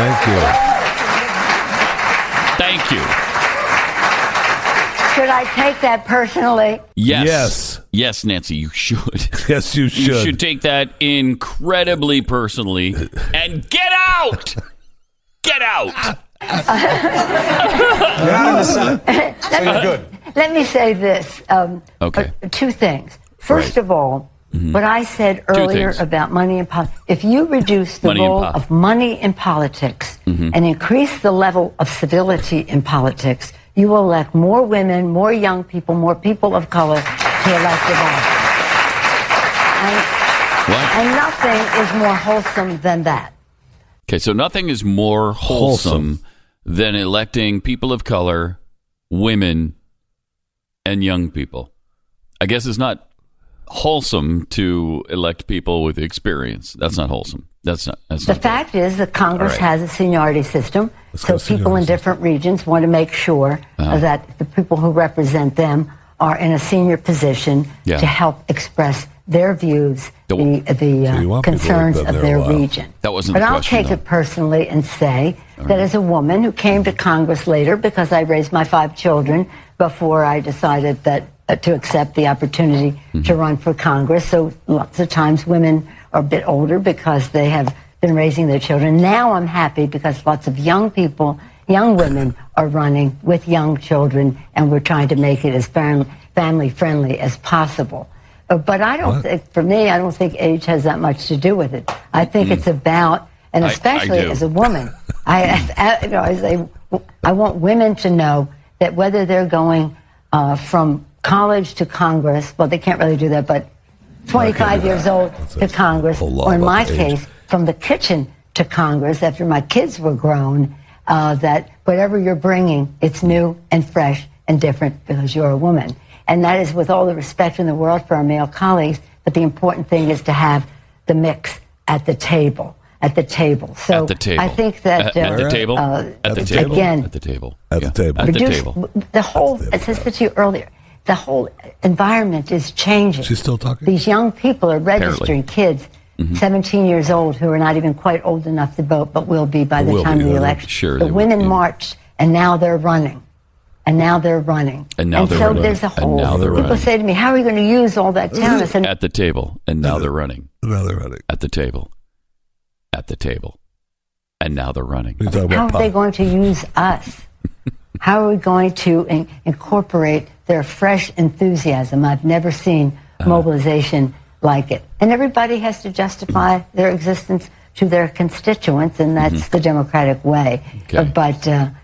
thank you. Should I take that personally? Yes, Nancy, you should. Yes, you should. You should take that incredibly personally and get out! Get out! Let me say this. Okay. Two things. First of all, what I said earlier about money in politics, if you reduce the role of money in politics and increase the level of civility in politics, you will elect more women, more young people, more people of color to elected office. And nothing is more wholesome than that. Okay, so nothing is more wholesome than electing people of color, women, and young people. I guess it's not wholesome to elect people with experience. That's not wholesome. The fact is that Congress has a seniority system, so people in different regions want to make sure that the people who represent them are in a senior position to help express their views, the concerns of their region. That wasn't but the I'll question, take it personally and say that as a woman who came to Congress later because I raised my 5 children before I decided that to accept the opportunity to run for Congress. So lots of times women are a bit older because they have been raising their children. Now I'm happy because lots of young people, young women are running with young children, and we're trying to make it as family friendly as possible. But I don't think, for me, I don't think age has that much to do with it. I think it's about, and especially as a woman, I want women to know that whether they're going from college to Congress, well, they can't really do that, but 25 years old to Congress, or in my case, from the kitchen to Congress after my kids were grown, that whatever you're bringing, it's new and fresh and different because you're a woman. And that is with all the respect in the world for our male colleagues, but the important thing is to have the mix at the table. So at the table. I think that at the table. At the table. Again, at the table. At the table. At the table. The whole, as I said to you earlier, the whole environment is changing. She's still talking? These young people are registering kids, 17 years old, who are not even quite old enough to vote, but will be by the time of the election. Sure, the women marched, and now they're running. And so there's a whole. People say to me, "How are you going to use all that talent?" I said, "At the table, and now they're running. Now they're running at the table, at the table, and now they're running." How are they going to use us? How are we going to incorporate their fresh enthusiasm? I've never seen mobilization like it, and everybody has to justify their existence to their constituents, and that's the democratic way. Okay. But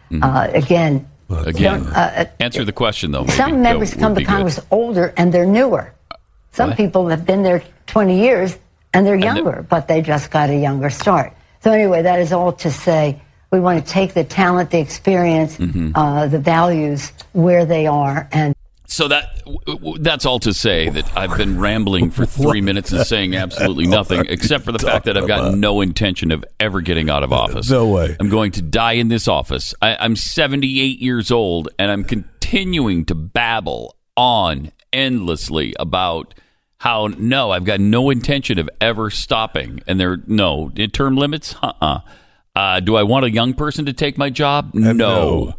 again. Answer the question, though. Some members come to Congress older and they're newer. Some people have been there 20 years and they're younger, but they just got a younger start. So anyway, that is all to say we want to take the talent, the experience, the values where they are. And so that's all to say that I've been rambling for 3 minutes and saying absolutely nothing, except for the fact that I've got no intention of ever getting out of office. No way. I'm going to die in this office. I'm 78 years old, and I'm continuing to babble on endlessly about how, no, I've got no intention of ever stopping. And term limits? Do I want a young person to take my job? No.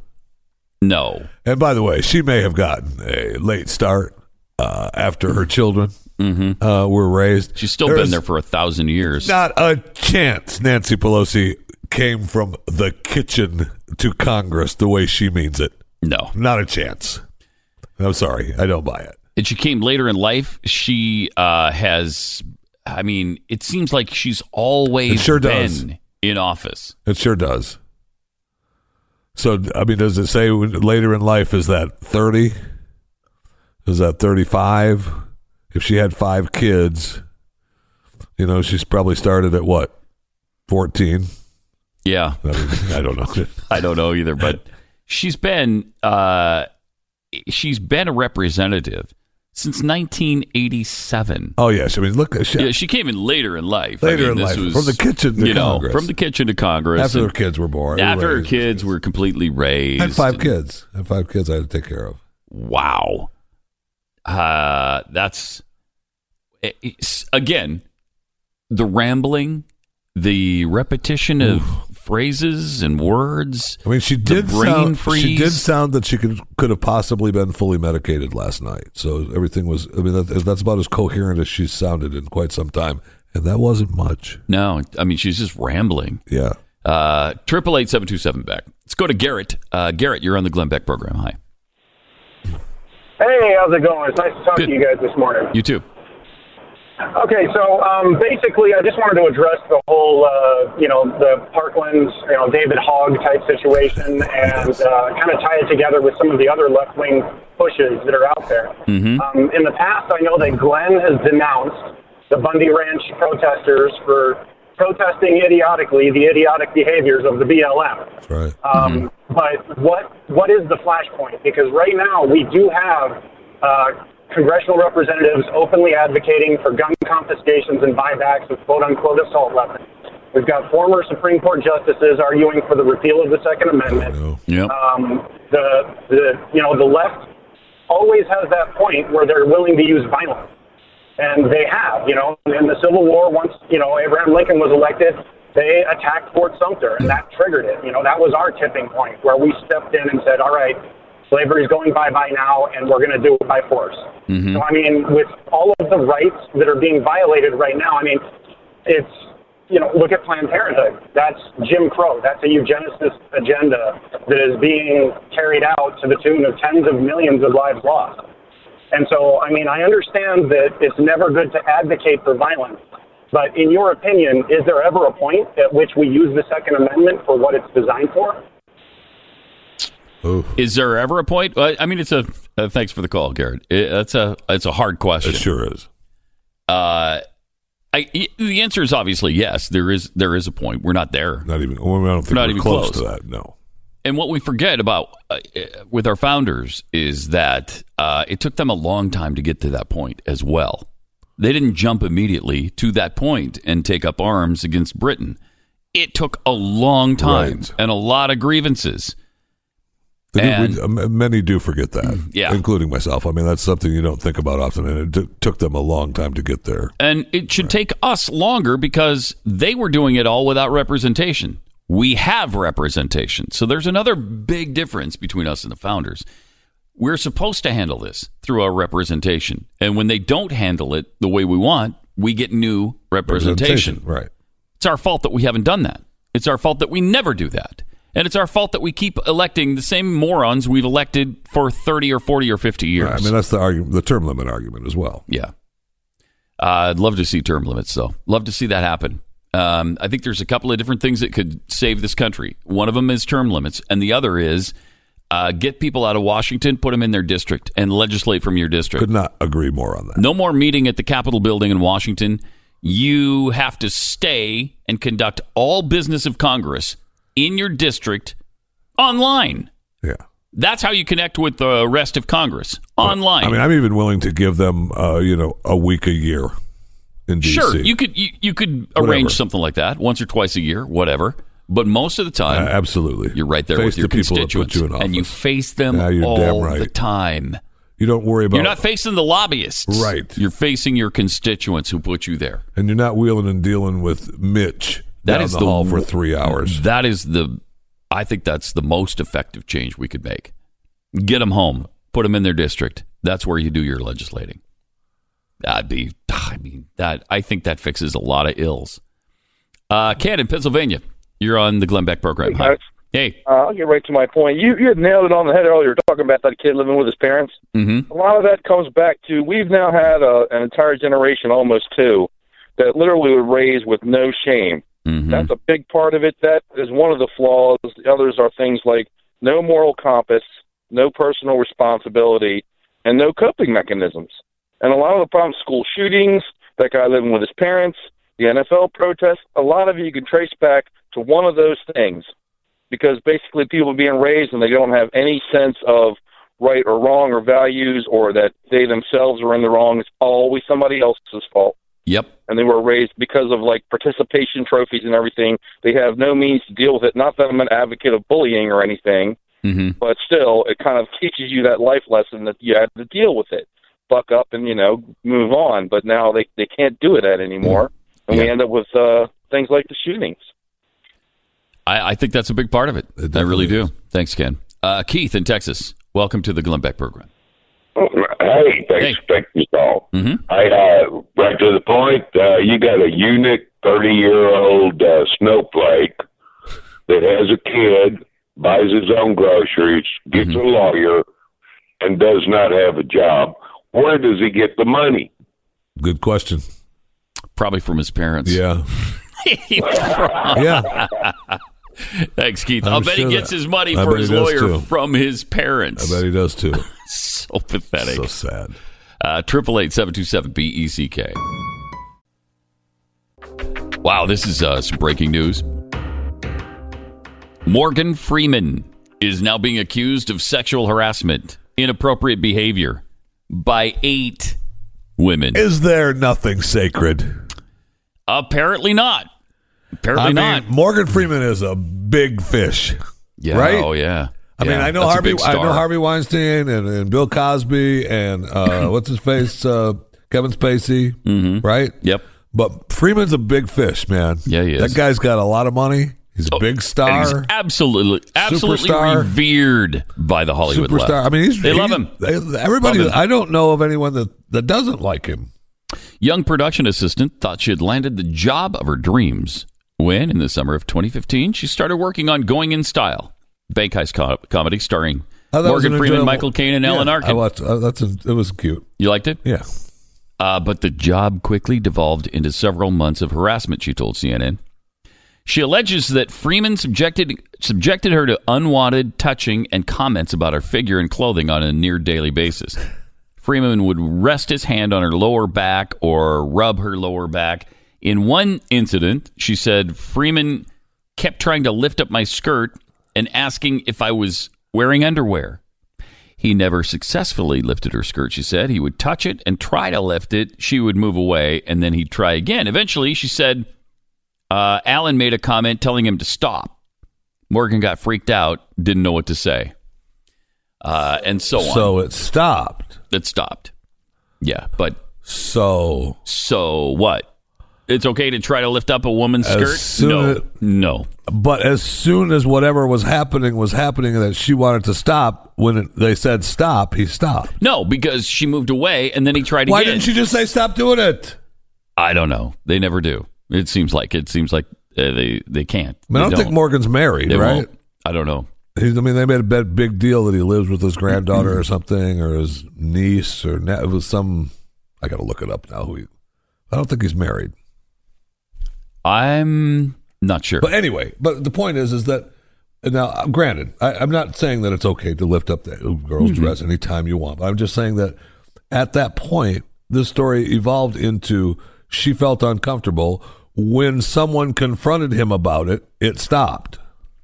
And by the way, she may have gotten a late start after her children were raised. She's still been there for 1,000 years. Not a chance Nancy Pelosi came from the kitchen to Congress the way she means it. No. Not a chance. I'm sorry. I don't buy it. And she came later in life. She has, it seems like she's always been in office. It sure does. So, does it say later in life, is that 30? Is that 35? If she had 5 kids, she's probably started at what? 14. Yeah. I don't know. I don't know either, but she's been a representative since 1987. Oh, yes. I mean, look. She came in later in life. Later in life. From the kitchen to Congress. From the kitchen to Congress. After her kids were born. After her kids were completely raised. I had 5 kids. I had to take care of. Wow. That's, again, the rambling, the repetition of phrases and words. I mean, she did sound that she could have possibly been fully medicated last night. So everything was, I mean, that's about as coherent as she's sounded in quite some time. And that wasn't much. No, I mean, she's just rambling. Yeah. 888-727-BECK. Let's go to Garrett. Garrett, you're on the Glenn Beck program. Hi. Hey, how's it going? It's nice to talk to you guys this morning. You too. Okay, so basically, I just wanted to address the whole, the Parkland's, David Hogg type situation, and kind of tie it together with some of the other left-wing pushes that are out there. Mm-hmm. In the past, I know that Glenn has denounced the Bundy Ranch protesters for protesting idiotically the idiotic behaviors of the BLM. That's right. But what is the flashpoint? Because right now we do have congressional representatives openly advocating for gun confiscations and buybacks of quote-unquote assault weapons. We've got former Supreme Court justices arguing for the repeal of the Second Amendment. Yep. The left always has that point where they're willing to use violence. And they have, in the Civil War, once, Abraham Lincoln was elected, they attacked Fort Sumter, and that triggered it. That was our tipping point where we stepped in and said, all right, slavery is going bye-bye now, and we're going to do it by force. Mm-hmm. So, I mean, with all of the rights that are being violated right now, I mean, it's, look at Planned Parenthood. That's Jim Crow. That's a eugenicist agenda that is being carried out to the tune of tens of millions of lives lost. And so, I mean, I understand that it's never good to advocate for violence. But in your opinion, is there ever a point at which we use the Second Amendment for what it's designed for? Oof. Is there ever a point? I mean, it's thanks for the call, Garrett. It's a hard question. It sure is. The answer is obviously yes. There is a point. We're not there. I don't think we're close to that. No. And what we forget about with our founders is that it took them a long time to get to that point as well. They didn't jump immediately to that point and take up arms against Britain. It took a long time and a lot of grievances. Many do forget that, including myself. I mean, that's something you don't think about often, and it took them a long time to get there. And it should take us longer because they were doing it all without representation. We have representation. So there's another big difference between us and the founders. We're supposed to handle this through our representation. And when they don't handle it the way we want, we get new representation. Right. It's our fault that we haven't done that. It's our fault that we never do that. And it's our fault that we keep electing the same morons we've elected for 30 or 40 or 50 years. Right. I mean, that's the argument, the term limit argument as well. Yeah. I'd love to see term limits, though. Love to see that happen. I think there's a couple of different things that could save this country. One of them is term limits, and the other is get people out of Washington, put them in their district, and legislate from your district. Could not agree more on that. No more meeting at the Capitol building in Washington. You have to stay and conduct all business of Congress in your district online. Yeah. That's how you connect with the rest of Congress, online. I mean, I'm even willing to give them, a week a year. In DC. Sure, you could arrange something like that once or twice a year, whatever. But most of the time, absolutely, you're right there with your constituents, and you face them all the time. You don't worry about. You're not facing the lobbyists, right? You're facing your constituents who put you there, and you're not wheeling and dealing with Mitch down the hall for 3 hours. That is I think that's the most effective change we could make. Get them home, put them in their district. That's where you do your legislating. I think that fixes a lot of ills. Ken in Pennsylvania, you're on the Glenn Beck program. Hey, guys. Hey. I'll get right to my point. You had nailed it on the head earlier, talking about that kid living with his parents. Mm-hmm. A lot of that comes back to we've now had an entire generation, almost two, that literally were raised with no shame. Mm-hmm. That's a big part of it. That is one of the flaws. The others are things like no moral compass, no personal responsibility, and no coping mechanisms. And a lot of the problems, school shootings, that guy living with his parents, The NFL protests, a lot of it you can trace back to one of those things, because basically people are being raised and they don't have any sense of right or wrong or values, or that they themselves are in the wrong. It's always somebody else's fault. Yep. And they were raised because of like participation trophies and everything. They have no means to deal with it. Not that I'm an advocate of bullying or anything, but still, it kind of teaches you that life lesson that you have to deal with it. Buck up and, move on. But now they can't do that anymore. And we end up with things like the shootings. I think that's a big part of it. I really do. Thanks, Ken. Keith in Texas, welcome to the Glenn Beck program. Hey, thanks for taking the call. Right to the point, you got a eunuch, 30-year-old snowflake that has a kid, buys his own groceries, gets a lawyer, and does not have a job. Where does he get the money? Good question. Probably from his parents. Yeah. Yeah. Thanks, Keith. I'll bet he gets his money for his lawyer from his parents. I bet he does, too. So pathetic. So sad. 888-727-BECK. Wow, this is some breaking news. Morgan Freeman is now being accused of sexual harassment, inappropriate behavior by 8 women. Is there nothing sacred? Apparently not. Apparently not. Morgan Freeman is a big fish. Yeah. Right? Oh, yeah. I mean, I know Harvey Weinstein and Bill Cosby and what's his face, Kevin Spacey, right? Yep. But Freeman's a big fish, man. Yeah, he is. That guy's got a lot of money. He's a big star. He's absolutely Superstar. revered by the Hollywood left. Superstar. I mean, they love him. Everybody. Love him. I don't know of anyone that doesn't like him. Young production assistant thought she had landed the job of her dreams when, in the summer of 2015, she started working on Going in Style, bank heist comedy starring Morgan Freeman, Michael Caine, and Alan Arkin. I watched. It was cute. You liked it? Yeah. But the job quickly devolved into several months of harassment, she told CNN. She alleges that Freeman subjected her to unwanted touching and comments about her figure and clothing on a near daily basis. Freeman would rest his hand on her lower back or rub her lower back. In one incident, she said Freeman kept trying to lift up my skirt and asking if I was wearing underwear. He never successfully lifted her skirt, she said. He would touch it and try to lift it. She would move away, and then he'd try again. Eventually, she said, Alan made a comment telling him to stop. Morgan got freaked out, didn't know what to say. And so on. So it stopped. It stopped. Yeah, but... So what? It's okay to try to lift up a woman's skirt? No. But as soon as whatever was happening that she wanted to stop, when they said stop, he stopped. No, because she moved away, and then he tried again. Why didn't she just say stop doing it? I don't know. They never do. It seems like they can't. I don't think Morgan's married, they right? Won't. I don't know. They made a big deal that he lives with his granddaughter or something, or his niece, or it was some. I got to look it up now. I don't think he's married. I'm not sure. But anyway, the point is that now, granted, I'm not saying that it's okay to lift up the girl's dress anytime you want. But I'm just saying that at that point, this story evolved into she felt uncomfortable. When someone confronted him about it, it stopped.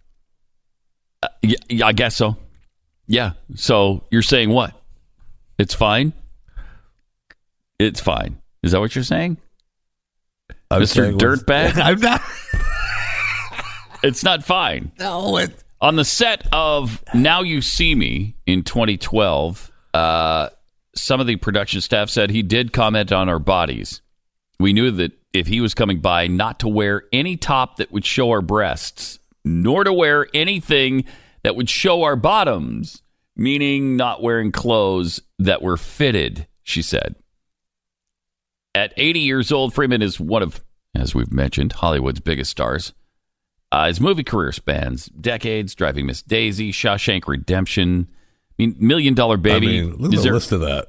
Yeah, I guess so. Yeah. So you're saying what? It's fine? It's fine. Is that what you're saying? Mr. Dirtbag? I'm not. It's not fine. No. On the set of Now You See Me in 2012, some of the production staff said he did comment on our bodies. We knew that if he was coming by, not to wear any top that would show our breasts, nor to wear anything that would show our bottoms, meaning not wearing clothes that were fitted, she said. At 80 years old, Freeman is one of, as we've mentioned, Hollywood's biggest stars. His movie career spans decades, Driving Miss Daisy, Shawshank Redemption, $1 Million Baby. Look at the list of that.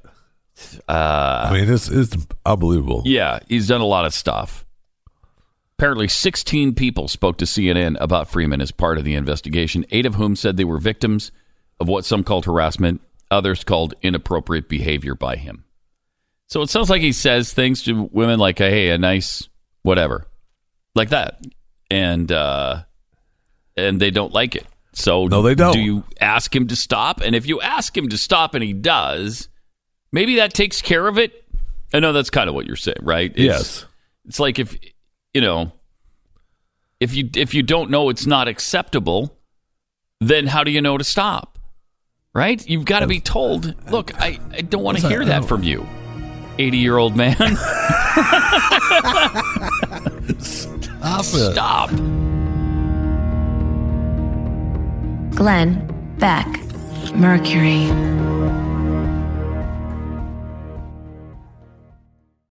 It's unbelievable. Yeah, he's done a lot of stuff. Apparently, 16 people spoke to CNN about Freeman as part of the investigation, 8 of whom said they were victims of what some called harassment, others called inappropriate behavior by him. So it sounds like he says things to women like, hey, a nice whatever, like that, and they don't like it. So no, they don't. Do you ask him to stop? And if you ask him to stop and he does, maybe that takes care of it. I know that's kind of what you're saying, right? Yes. It's like if you don't know it's not acceptable, then how do you know to stop? Right? You've got to be told, look, I don't want to hear that from you, 80-year-old man. Stop. Glenn Beck, Mercury.